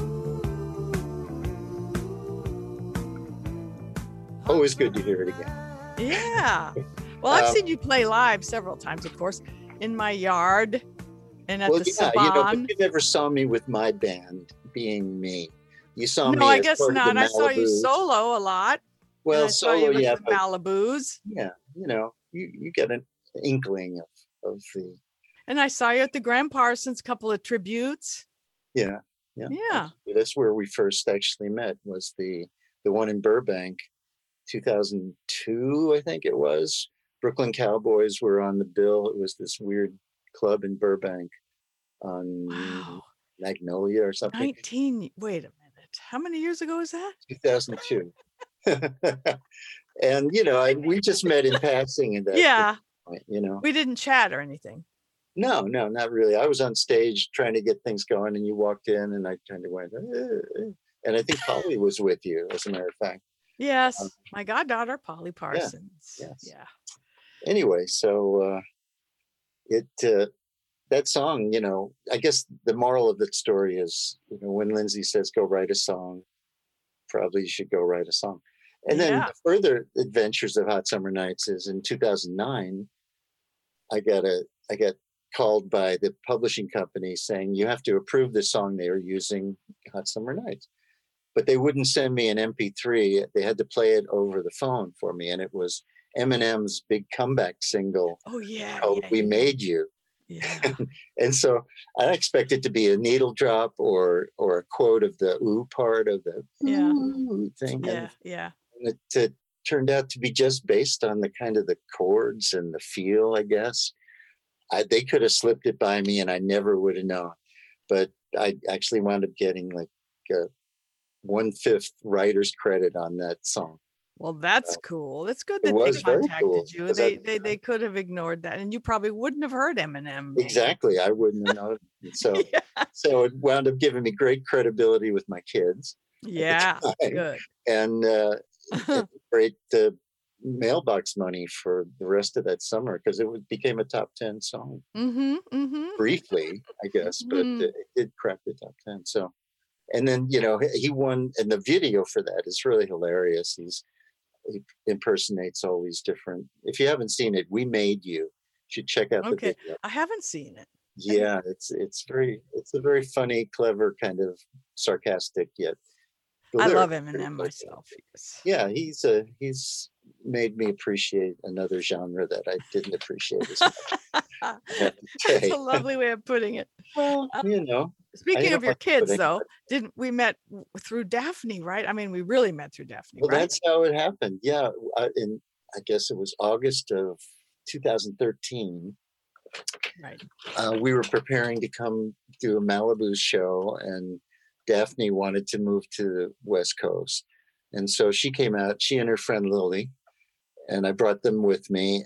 Always good to hear it again. Yeah. Well, I've seen you play live several times, of course, in my yard and at the yeah, Saban. but you never saw me with my band being me. You saw me. No, I as guess part of not. the I saw you Malibus. solo a lot. Well, I saw you solo, with yeah, the but Malibus. yeah, you get an inkling of the And I saw you at the Graham Parsons couple of tributes. yeah. Yeah. That's where we first actually met, was the one in Burbank, 2002, I think it was. Brooklyn Cowboys were on the bill. It was this weird club in Burbank on Wow. Magnolia or something. 19. Wait a minute. How many years ago was that? 2002. And we just met in passing at that Yeah. point, We didn't chat or anything. No, not really. I was on stage trying to get things going, and you walked in, and I kind of went, and I think Polly was with you, as a matter of fact. Yes. My goddaughter, Polly Parsons. yes. Yeah. Anyway, so that song, I guess the moral of that story is, when Lindsay says, go write a song, probably you should go write a song. And then the further adventures of Hot Summer Nights is in 2009, I got called by the publishing company saying, you have to approve the song they are using, Hot Summer Nights. But they wouldn't send me an MP3. They had to play it over the phone for me. And it was Eminem's big comeback single called We Made You. Yeah. And so I expect it to be a needle drop or a quote of the ooh part of the ooh thing. Yeah. And it turned out to be just based on the kind of the chords and the feel, I guess. They could have slipped it by me and I never would have known. But I actually wound up getting like 1/5 writer's credit on that song. Well, that's cool. It's good that It was they very contacted cool, you. 'cause They could have ignored that, and you probably wouldn't have heard Eminem. maybe. Exactly. I wouldn't have known. So, so it wound up giving me great credibility with my kids. Yeah. time. Good. And great mailbox money for the rest of that summer, because it became a top 10 song briefly, I guess, but it did crack the top 10. So, and then, he won, and the video for that is really hilarious. He impersonates all these different, if you haven't seen it, We Made You. You should check out the video. I haven't seen it. Yeah, it's a very funny, clever, kind of sarcastic yet. I love Eminem myself. Yeah, he's made me appreciate another genre that I didn't appreciate as much. That's a lovely way of putting it. Well, Speaking of your kids, though, anybody. we met through Daphne, right? I mean, we really met through Daphne, Well, right? that's how it happened. Yeah, I guess it was August of 2013. Right. We were preparing to come do a Malibu show, and Daphne wanted to move to the West Coast. And so she came out, she and her friend Lily, and I brought them with me.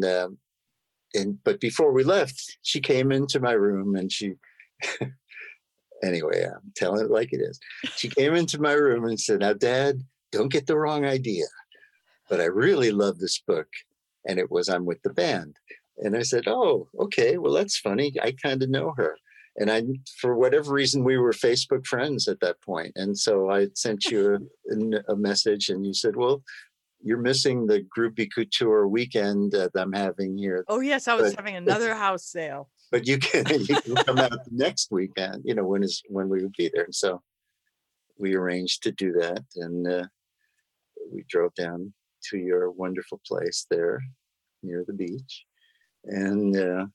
But before we left, she came into my room and she, anyway, I'm telling it like it is. She came into my room and said, now, Dad, don't get the wrong idea, but I really love this book. And it was I'm with the band. And I said, oh, okay, well, that's funny. I kind of know her. And for whatever reason, we were Facebook friends at that point. And so I sent you a message and you said, well, you're missing the Groupie Couture weekend that I'm having here. Oh, yes, I was having another house sale. But you can come out the next weekend, when we would be there. And so we arranged to do that. And we drove down to your wonderful place there near the beach. And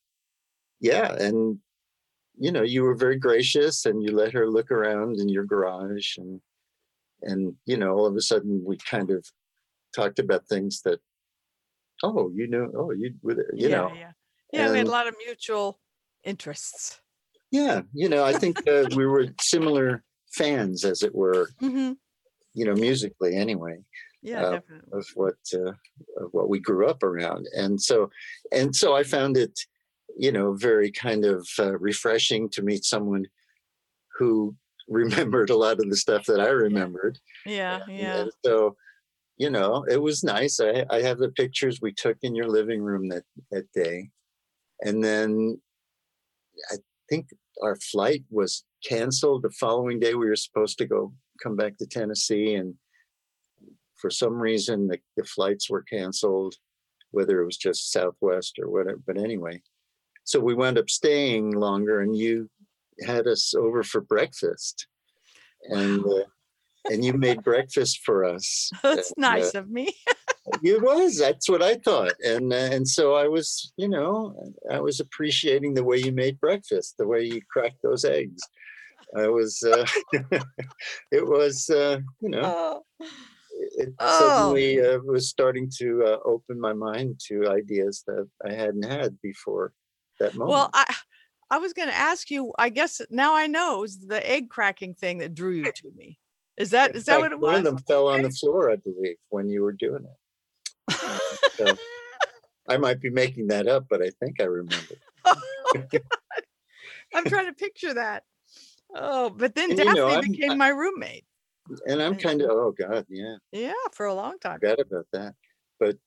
you were very gracious, and you let her look around in your garage, and all of a sudden we kind of talked about things that, you were there, you know. Yeah, we had a lot of mutual interests. Yeah, I think we were similar fans, as it were, musically anyway. Yeah, definitely. Of what we grew up around. And so I found it, very kind of refreshing to meet someone who remembered a lot of the stuff that I remembered. Yeah. And so, it was nice. I have the pictures we took in your living room that day. And then I think our flight was canceled the following day. We were supposed to come back to Tennessee, and for some reason the flights were canceled, whether it was just Southwest or whatever. But anyway, so we wound up staying longer, and you had us over for breakfast. And and you made breakfast for us. That's And, nice of me. it was. That's what I thought, and so I was, I was appreciating the way you made breakfast, the way you cracked those eggs. I was. It was. Oh. It Oh. suddenly was starting to open my mind to ideas that I hadn't had before that moment. Well, I was going to ask you, I guess now I know, it was the egg cracking thing that drew you to me. Is that In what fact, it one was? of them fell on the floor, I believe, when you were doing it. So I might be making that up, but I think I remember. Oh, God. I'm trying to picture that. Oh, but then And, you know, Daphne became my roommate. And I'm kind of, oh God, yeah, Yeah, for a long time. forgot about that. But,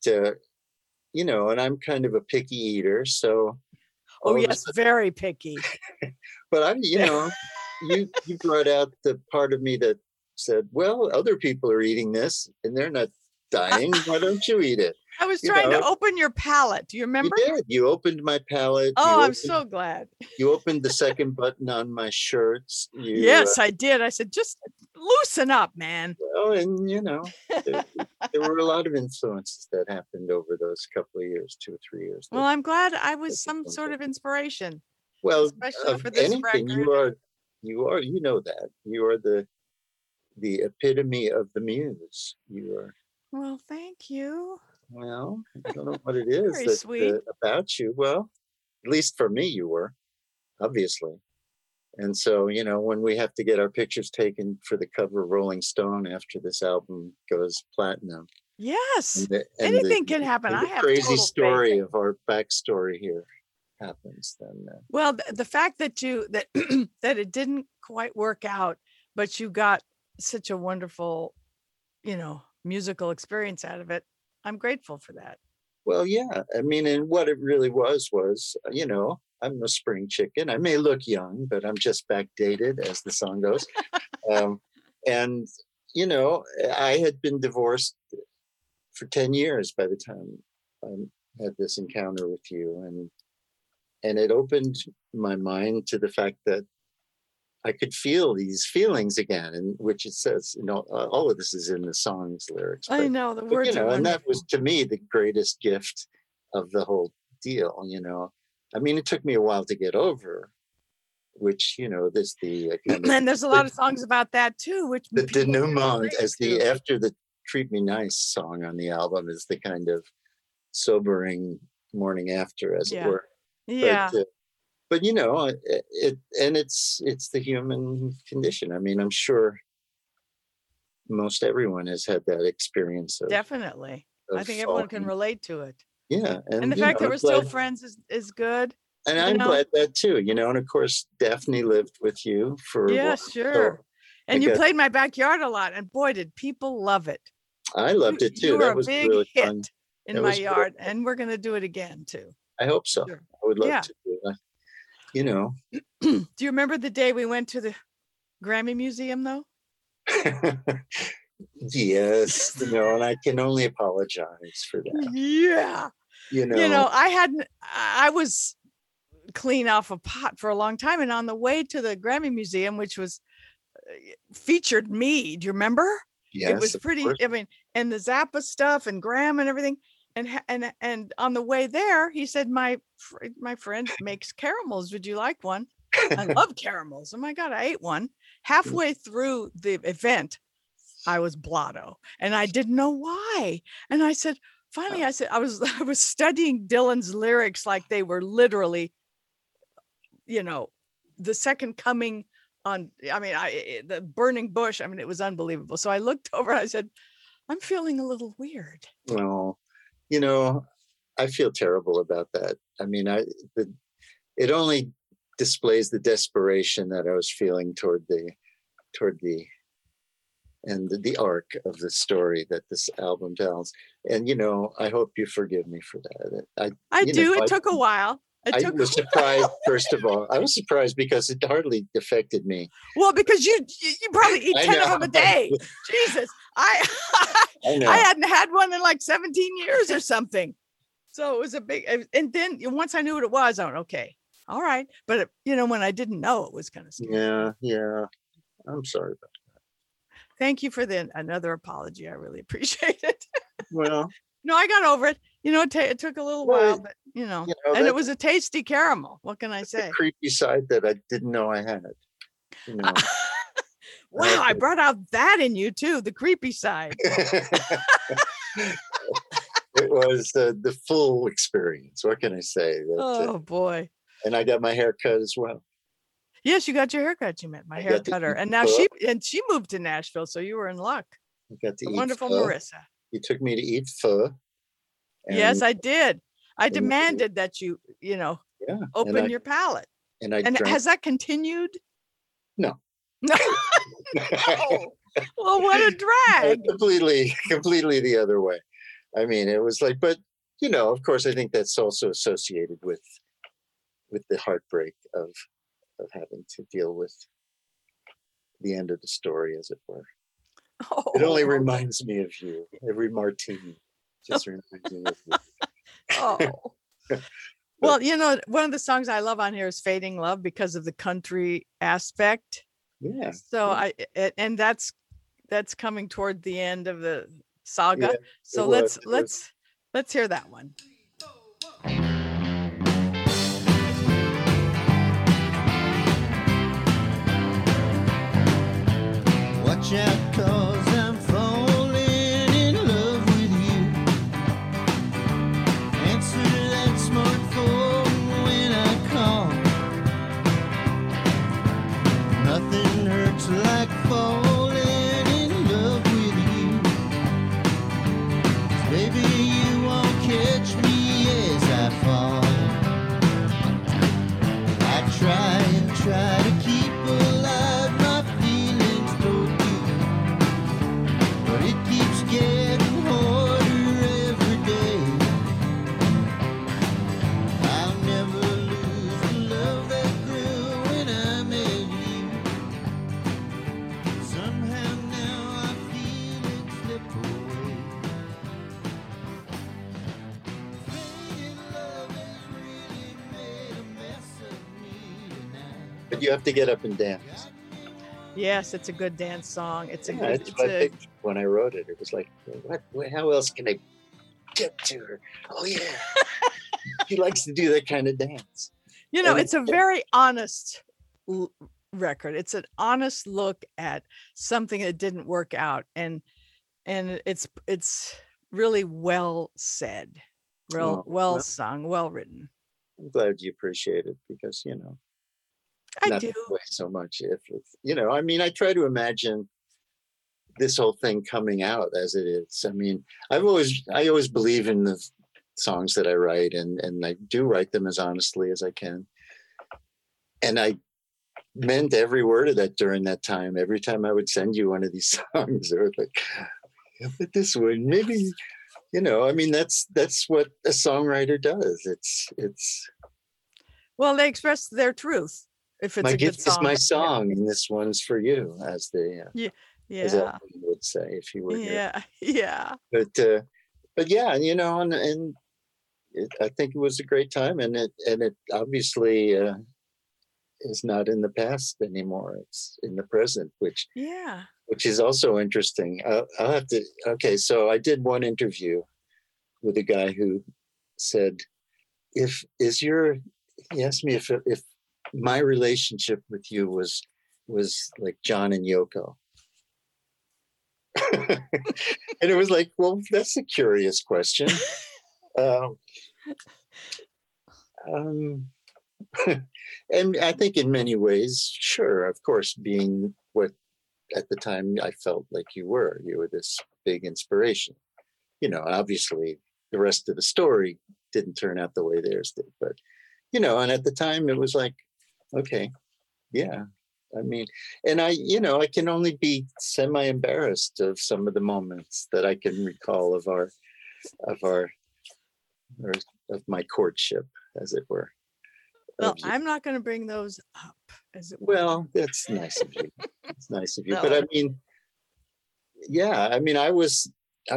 and I'm kind of a picky eater. So, Oh, all of a yes, very picky. but I'm, you brought out the part of me that said, well, other people are eating this and they're not dying. Why don't you eat it? I was You trying to know, open your palate. Do you remember? You did. You opened my palate. Oh, I'm so glad. You opened the second button on my shirts. Yes, I did. I said, just loosen up, man. Well, and there were a lot of influences that happened over those couple of years, 2 or 3 years. Well, I'm glad I was That's some sort of inspiration. Well, especially of for this anything, record. you know that. You are the epitome of the muse. You are. Well, thank you. Well, I don't know what it is Very that, sweet. about you. Well, at least for me, you were, obviously. And so, when we have to get our pictures taken for the cover of Rolling Stone after this album goes platinum. Yes. And Anything can happen. and I the have crazy total faith. story of our backstory here happens. Then, Well, the fact that that it didn't quite work out, but you got such a wonderful, musical experience out of it. I'm grateful for that. well, yeah. I mean, and what it really was, I'm a spring chicken. I may look young, but I'm just backdated, as the song goes. And, I had been divorced for 10 years by the time I had this encounter with you. And it opened my mind to the fact that I could feel these feelings again, and which it says, all of this is in the song's lyrics. I know the words are and that wonderful. was to me the greatest gift of the whole deal. I mean, it took me a while to get over, which there's the And there's a lot of songs about that too, which the people can denouement relate as to. after the "Treat Me Nice" song on the album is the kind sobering morning after, as it were. Yeah. But it's the human condition. I mean, I'm sure most everyone has had that experience of. Definitely. I think everyone can relate to it. Yeah, And the fact that we're still friends is good. And I'm glad that too. And of course, Daphne lived with you for. Yeah, sure. So and you played my backyard a lot, and boy, did people love it. I loved it too. You were That a was big really hit fun. in my yard, and we're going to do it again too. I hope so. Sure. I would love Yeah. to do that. You know. Do you remember the day we went to the Grammy Museum, though? Yes, and I can only apologize for that. Yeah. I was clean off a pot for a long time, and on the way to the Grammy Museum, which was featured me, do you remember? Yes, it was of pretty. course. I mean, and the Zappa stuff and Graham and everything. And on the way there, he said, my friend makes caramels. Would you like one? I love caramels. Oh my God, I ate one. Halfway through the event, I was blotto, and I didn't know why. And I said, finally, I said, I was studying Dylan's lyrics like they were literally, the second coming on. I mean, the burning bush. I mean, it was unbelievable. So I looked over and I said, I'm feeling a little weird. Well, I feel terrible about that. I mean, it only displays the desperation that I was feeling toward the arc of the story that this album tells. And I hope you forgive me for that. I do. It took a while. I was surprised. First of all, I was surprised because it hardly affected me. Well, because you probably eat 10 of them a day. Jesus, I know. I hadn't had one in like 17 years or something. So it was a big. And then once I knew what it was, I went, okay, all right. But when I didn't know, it was kind of scary. Yeah. I'm sorry about Thank you for another apology. I really appreciate it. Well, No, I got over it. It took a little Well, while, but and that- it was a tasty caramel. What can I the say? creepy side that I didn't know I had. You know. Wow, I brought out that in you too, the creepy side. It was the full experience. What can I say? Oh boy. And I got my hair cut as well. Yes, you got your haircut. You met my I hair got to cutter, eat and now pho. she moved to Nashville, so you were in luck. I got to The eat wonderful pho. Marissa. You took me to eat pho. Yes, I did. I and- demanded that you yeah. open your palate. And I And drank. has that continued? No. No. Oh, well, what a drag. completely the other way. I mean, it was like, but of course, I think that's also associated with the heartbreak of having to deal with the end of the story, as it were. It only Oh, reminds me of you. Every martini just reminds me of you. oh. Well, one of the songs I love on here is Fading Love because of the country aspect. Yeah. So and that's coming toward the end of the saga. Yeah, So it was, it was. let's hear that one. Watch out, 'cause I'm falling in love with you. Answer that smartphone when I call. Nothing hurts like falling in love with you. 'Cause baby, you won't catch me as I fall. I try and try to keep alive my feelings toward you, but it keeps getting harder every day. I'll never lose the love that grew when I met you. Somehow now I feel it slip away. Fading love has really made a mess of me tonight. But you have to get up and dance. Yes, it's a good dance song. It's a Yeah, good that's what I picked when I wrote it. It was like, how else can I get to her? Oh yeah. She likes to do that kind of dance. and it's a very honest record. It's an honest look at something that didn't work out, and it's really well said, Oh, well well. sung, well written. I'm glad you appreciate it because, I not do. that way so much. If I mean, I try to imagine this whole thing coming out as it is. I mean, I always believe in the songs that I write, and I do write them as honestly as I can. And I meant every word of that during that time. Every time I would send you one of these songs, they were like, yeah, but this one, maybe, I mean, that's what a songwriter does. It's Well, they express their truth. If it's my a good gift is song. my song, and this one's for you, as the as Yeah. Elton would say if he were here. Yeah. Yeah. But yeah, and I think it was a great time, and it obviously is not in the past anymore. It's in the present, which Yeah. is also interesting. I'll have to. Okay, so I did one interview with a guy who said, he asked me if my relationship with you was like John and Yoko. And it was like, well, that's a curious question. And I think in many ways, sure, of course, being what at the time I felt like you were this big inspiration. Obviously the rest of the story didn't turn out the way theirs did, but and at the time it was like, okay, yeah. I mean, and I can only be semi-embarrassed of some of the moments that I can recall of my courtship, as it were. Well, Of you. I'm not going to bring those up, as it were. Well, that's nice of you. It's nice of you. No. But I mean, yeah, I mean, I was,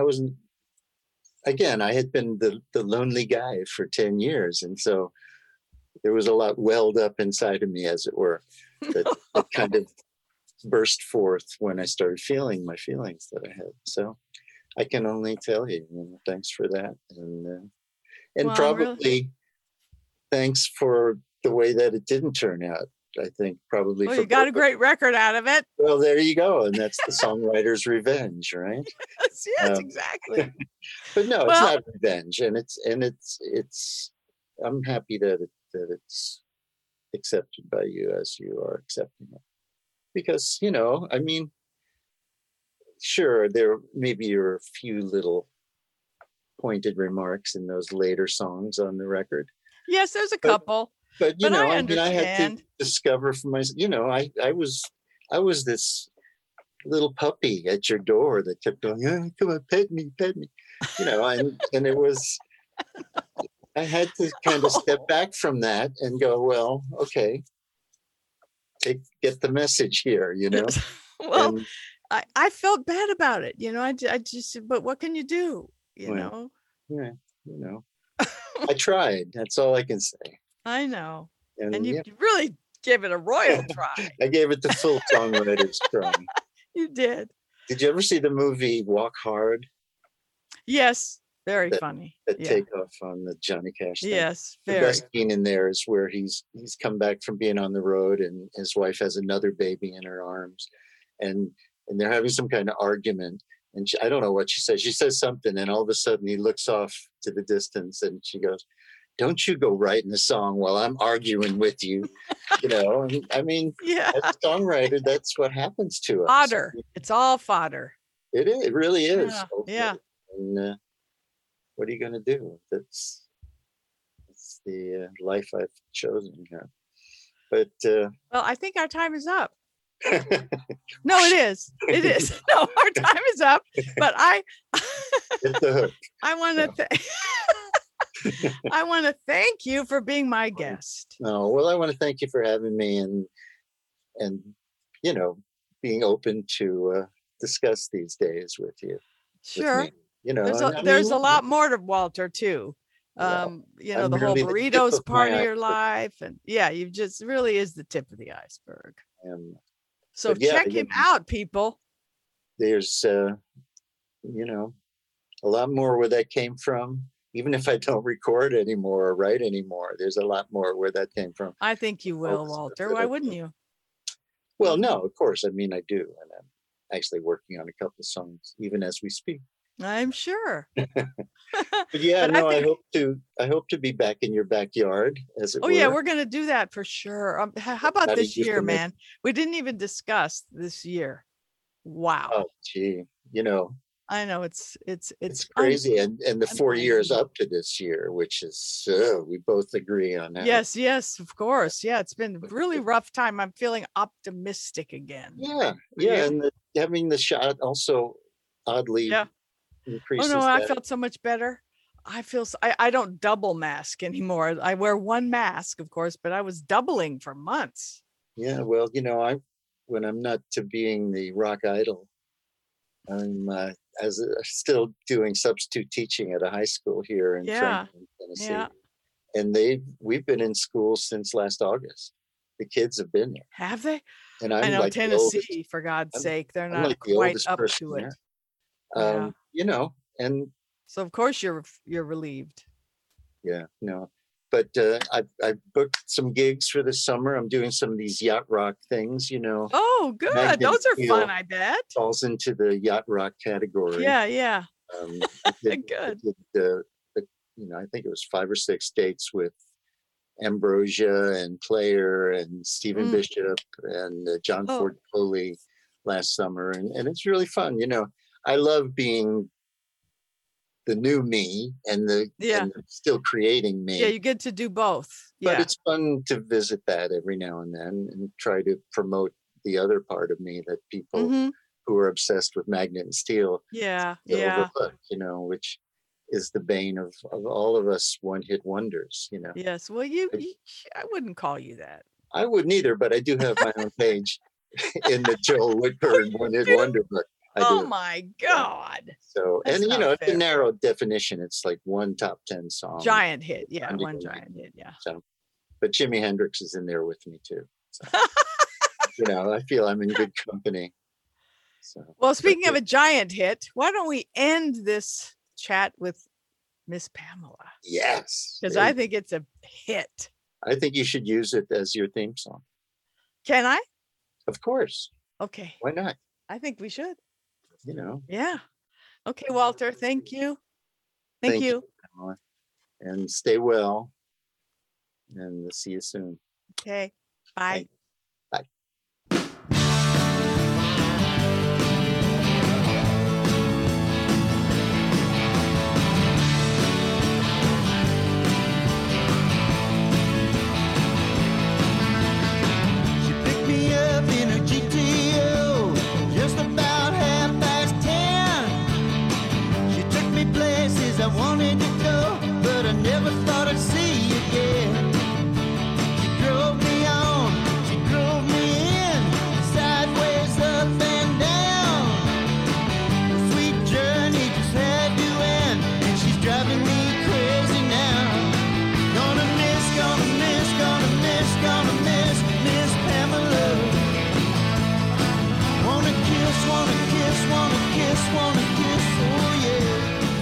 again, I had been the lonely guy for 10 years. And so there was a lot welled up inside of me, as it were, that kind of burst forth when I started feeling my feelings that I had. So I can only tell you, thanks for that. And Well, probably thanks for the way that it didn't turn out. I think probably Well, for you got a both of- great record out of it. Well, there you go. And that's the songwriter's revenge, right? Yes, exactly. But no, it's Well- not revenge. And it's I'm happy that it's accepted by you as you are accepting it. Because, I mean, sure, there maybe are a few little pointed remarks in those later songs on the record. Yes, there's a But- couple. But But I I mean, I had to understand. discover for myself. I was this little puppy at your door that kept going, oh, come on, pet me, and it was. I had to kind of step back from that and go, well, okay, get the message here, Well, And, I felt bad about it. I just, but what can you do? Well, I tried. That's all I can say. I know. And, And you yeah, really gave it a royal try. I gave it the full songwriter's try. You did. Did you ever see the movie Walk Hard? Yes. Very That- funny. That Yeah. takeoff on the Johnny Cash thing. Yes. The Very. best scene in there is where he's come back from being on the road and his wife has another baby in her arms, and they're having some kind of argument, and I don't know what she says. She says something, and all of a sudden he looks off to the distance, and she goes, "Don't you go writing a song while I'm arguing with you," And, I mean, Yeah. as a songwriter, that's what happens to us. Fodder. It's all fodder. It is. It really is. Yeah, ultimately. yeah. And what are you going to do? That's the life I've chosen here. But Well, I think our time is up. No, it is. It is. No, our time is up. But hit the hook. I want to I want to thank you for being my guest. No, well, I want to thank you for having me and being open to discuss these days with you. with Sure. me, There's and a, I there's mean, a lot more to Walter too. Well, I'm The whole merely the tip burritos of my part of your iceberg. life, and yeah, you just really is the tip of the iceberg. So But yeah, check him out, people. There's a lot more where that came from. Even if I don't record anymore or write anymore, there's a lot more where that came from. I think you will, stuff Walter. that Why I wouldn't do. you? Well, no, of course. I mean, I do, and I'm actually working on a couple of songs even as we speak. I'm sure. But yeah, But I no, think- I hope to be back in your backyard, as it Oh were. yeah, we're gonna do that for sure. How about How did this you year, commit? man? We didn't even discuss this year. Wow. Oh, gee, I know it's it's crazy, and the 4 years unbelievable. up to this year, which is we both agree on that. Yes, of course. Yeah, it's been a really rough time. I'm feeling optimistic again. Yeah, For yeah, you? and having the shot also oddly Yeah. Oh increases. no, I that. felt so much better. I don't double mask anymore. I wear one mask, of course, but I was doubling for months. Yeah, well, when I'm not to being the rock idol, I'm still doing substitute teaching at a high school here in Yeah, Franklin, Tennessee, yeah. and we've been in school since last August. The kids have been there, Have they? and I I'm know like the oldest. Tennessee, for God's I'm- sake, they're I'm not like the quite oldest up person to it. there. Yeah. And So of course you're relieved. yeah, no. But I've booked some gigs for this summer. I'm doing some of these yacht rock things, Oh, good. Magnet Those are Steel. fun, I bet. falls into the yacht rock category. Yeah. I did, Good. I think it was 5 or 6 dates with Ambrosia and Player and Stephen Mm. Bishop and John Oh. Ford Coley last summer. And it's really fun. I love being the new me and Yeah. and still creating me. Yeah, you get to do both. But Yeah. it's fun to visit that every now and then and try to promote the other part of me that people Mhm. who are obsessed with Magnet and Steel Yeah. still Yeah. overlook, which is the bane of all of us one-hit wonders. Yes. Well, I wouldn't call you that. I wouldn't either, but I do have my own page in the Joel Woodburn one-hit do? wonder book. I Oh do. my God. So, That's and not it's a fair. narrow definition. It's like one top 10 song. Giant hit. Yeah. Under One the- giant hit. Yeah. So, but Jimi Hendrix is in there with me too. So. I feel I'm in good company. So, Well, speaking of a giant hit, why don't we end this chat with Miss Pamela? yes. Because I think it's a hit. I think you should use it as your theme song. Can I? Of course. Okay. Why not? I think we should. Yeah. Okay, Walter. Thank you. Thank you. Pamela. And stay well. And we'll see you soon. Okay. Bye. Bye. She picked me up in her GTO just about 10:30. She took me places I wanted to go, but I never thought I'd see you again. She drove me on, she drove me in, sideways, up and down. The sweet journey just had to end, and she's driving me crazy now. Gonna miss, gonna miss, gonna miss, gonna miss Miss Pamela. Wanna kiss, wanna kiss, wanna kiss, wanna kiss, oh yeah.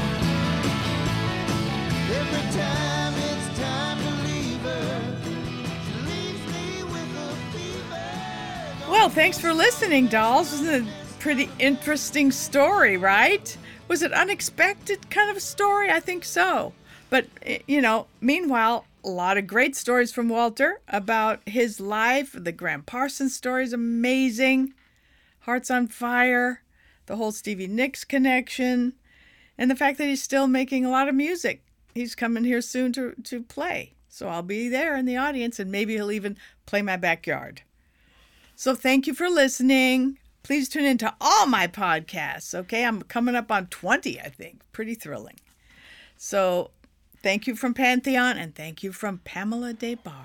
Every time it's time to leave her, she leaves me with a fever. Well, thanks for listening, dolls. Wasn't it a pretty interesting story, right? Was it unexpected kind of a story? I think so. But, meanwhile, a lot of great stories from Walter about his life. The Graham Parsons story is amazing. Hearts on Fire, the whole Stevie Nicks connection, and the fact that he's still making a lot of music. He's coming here soon to play. So I'll be there in the audience, and maybe he'll even play my backyard. So thank you for listening. Please tune into all my podcasts, okay? I'm coming up on 20, I think. Pretty thrilling. So thank you from Pantheon, and thank you from Pamela Des Barres.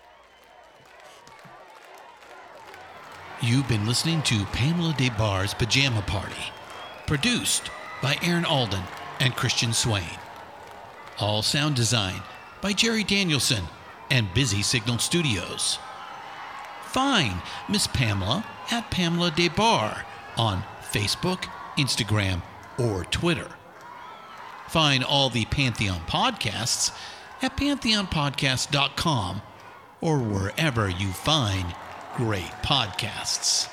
You've been listening to Pamela Des Barres' Pajama Party, produced by Aaron Alden and Christian Swain. All sound design by Jerry Danielson and Busy Signal Studios. Find Miss Pamela at Pamela Des Barres on Facebook, Instagram, or Twitter. Find all the Pantheon podcasts at pantheonpodcast.com or wherever you find great podcasts.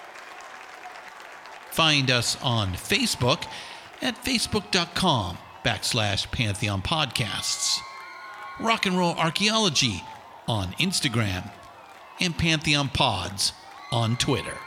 Find us on Facebook at facebook.com/Pantheon Podcasts. Rock and Roll Archaeology on Instagram and Pantheon Pods on Twitter.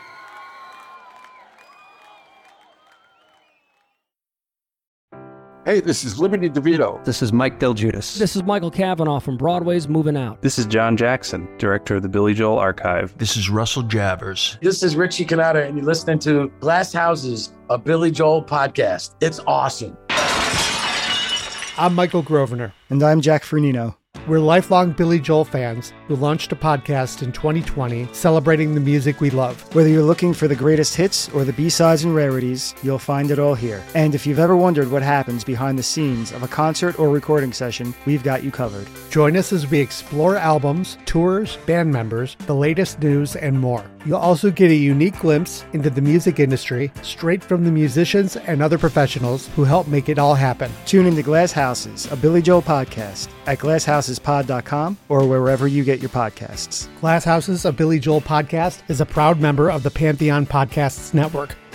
Hey, this is Liberty DeVito. This is Mike Del Giudice. This is Michael Cavanaugh from Broadway's Moving Out. This is John Jackson, director of the Billy Joel Archive. This is Russell Javers. This is Richie Canada, and you're listening to Glass Houses, a Billy Joel podcast. It's awesome. I'm Michael Grosvenor. And I'm Jack Fernino. We're lifelong Billy Joel fans who launched a podcast in 2020 celebrating the music we love. Whether you're looking for the greatest hits or the B-sides and rarities, you'll find it all here. And if you've ever wondered what happens behind the scenes of a concert or recording session, we've got you covered. Join us as we explore albums, tours, band members, the latest news, and more. You'll also get a unique glimpse into the music industry straight from the musicians and other professionals who help make it all happen. Tune into Glass Houses, a Billy Joel podcast at glasshouses.pod.com or wherever you get your podcasts. Glass Houses, a Billy Joel podcast is a proud member of the Pantheon Podcasts Network.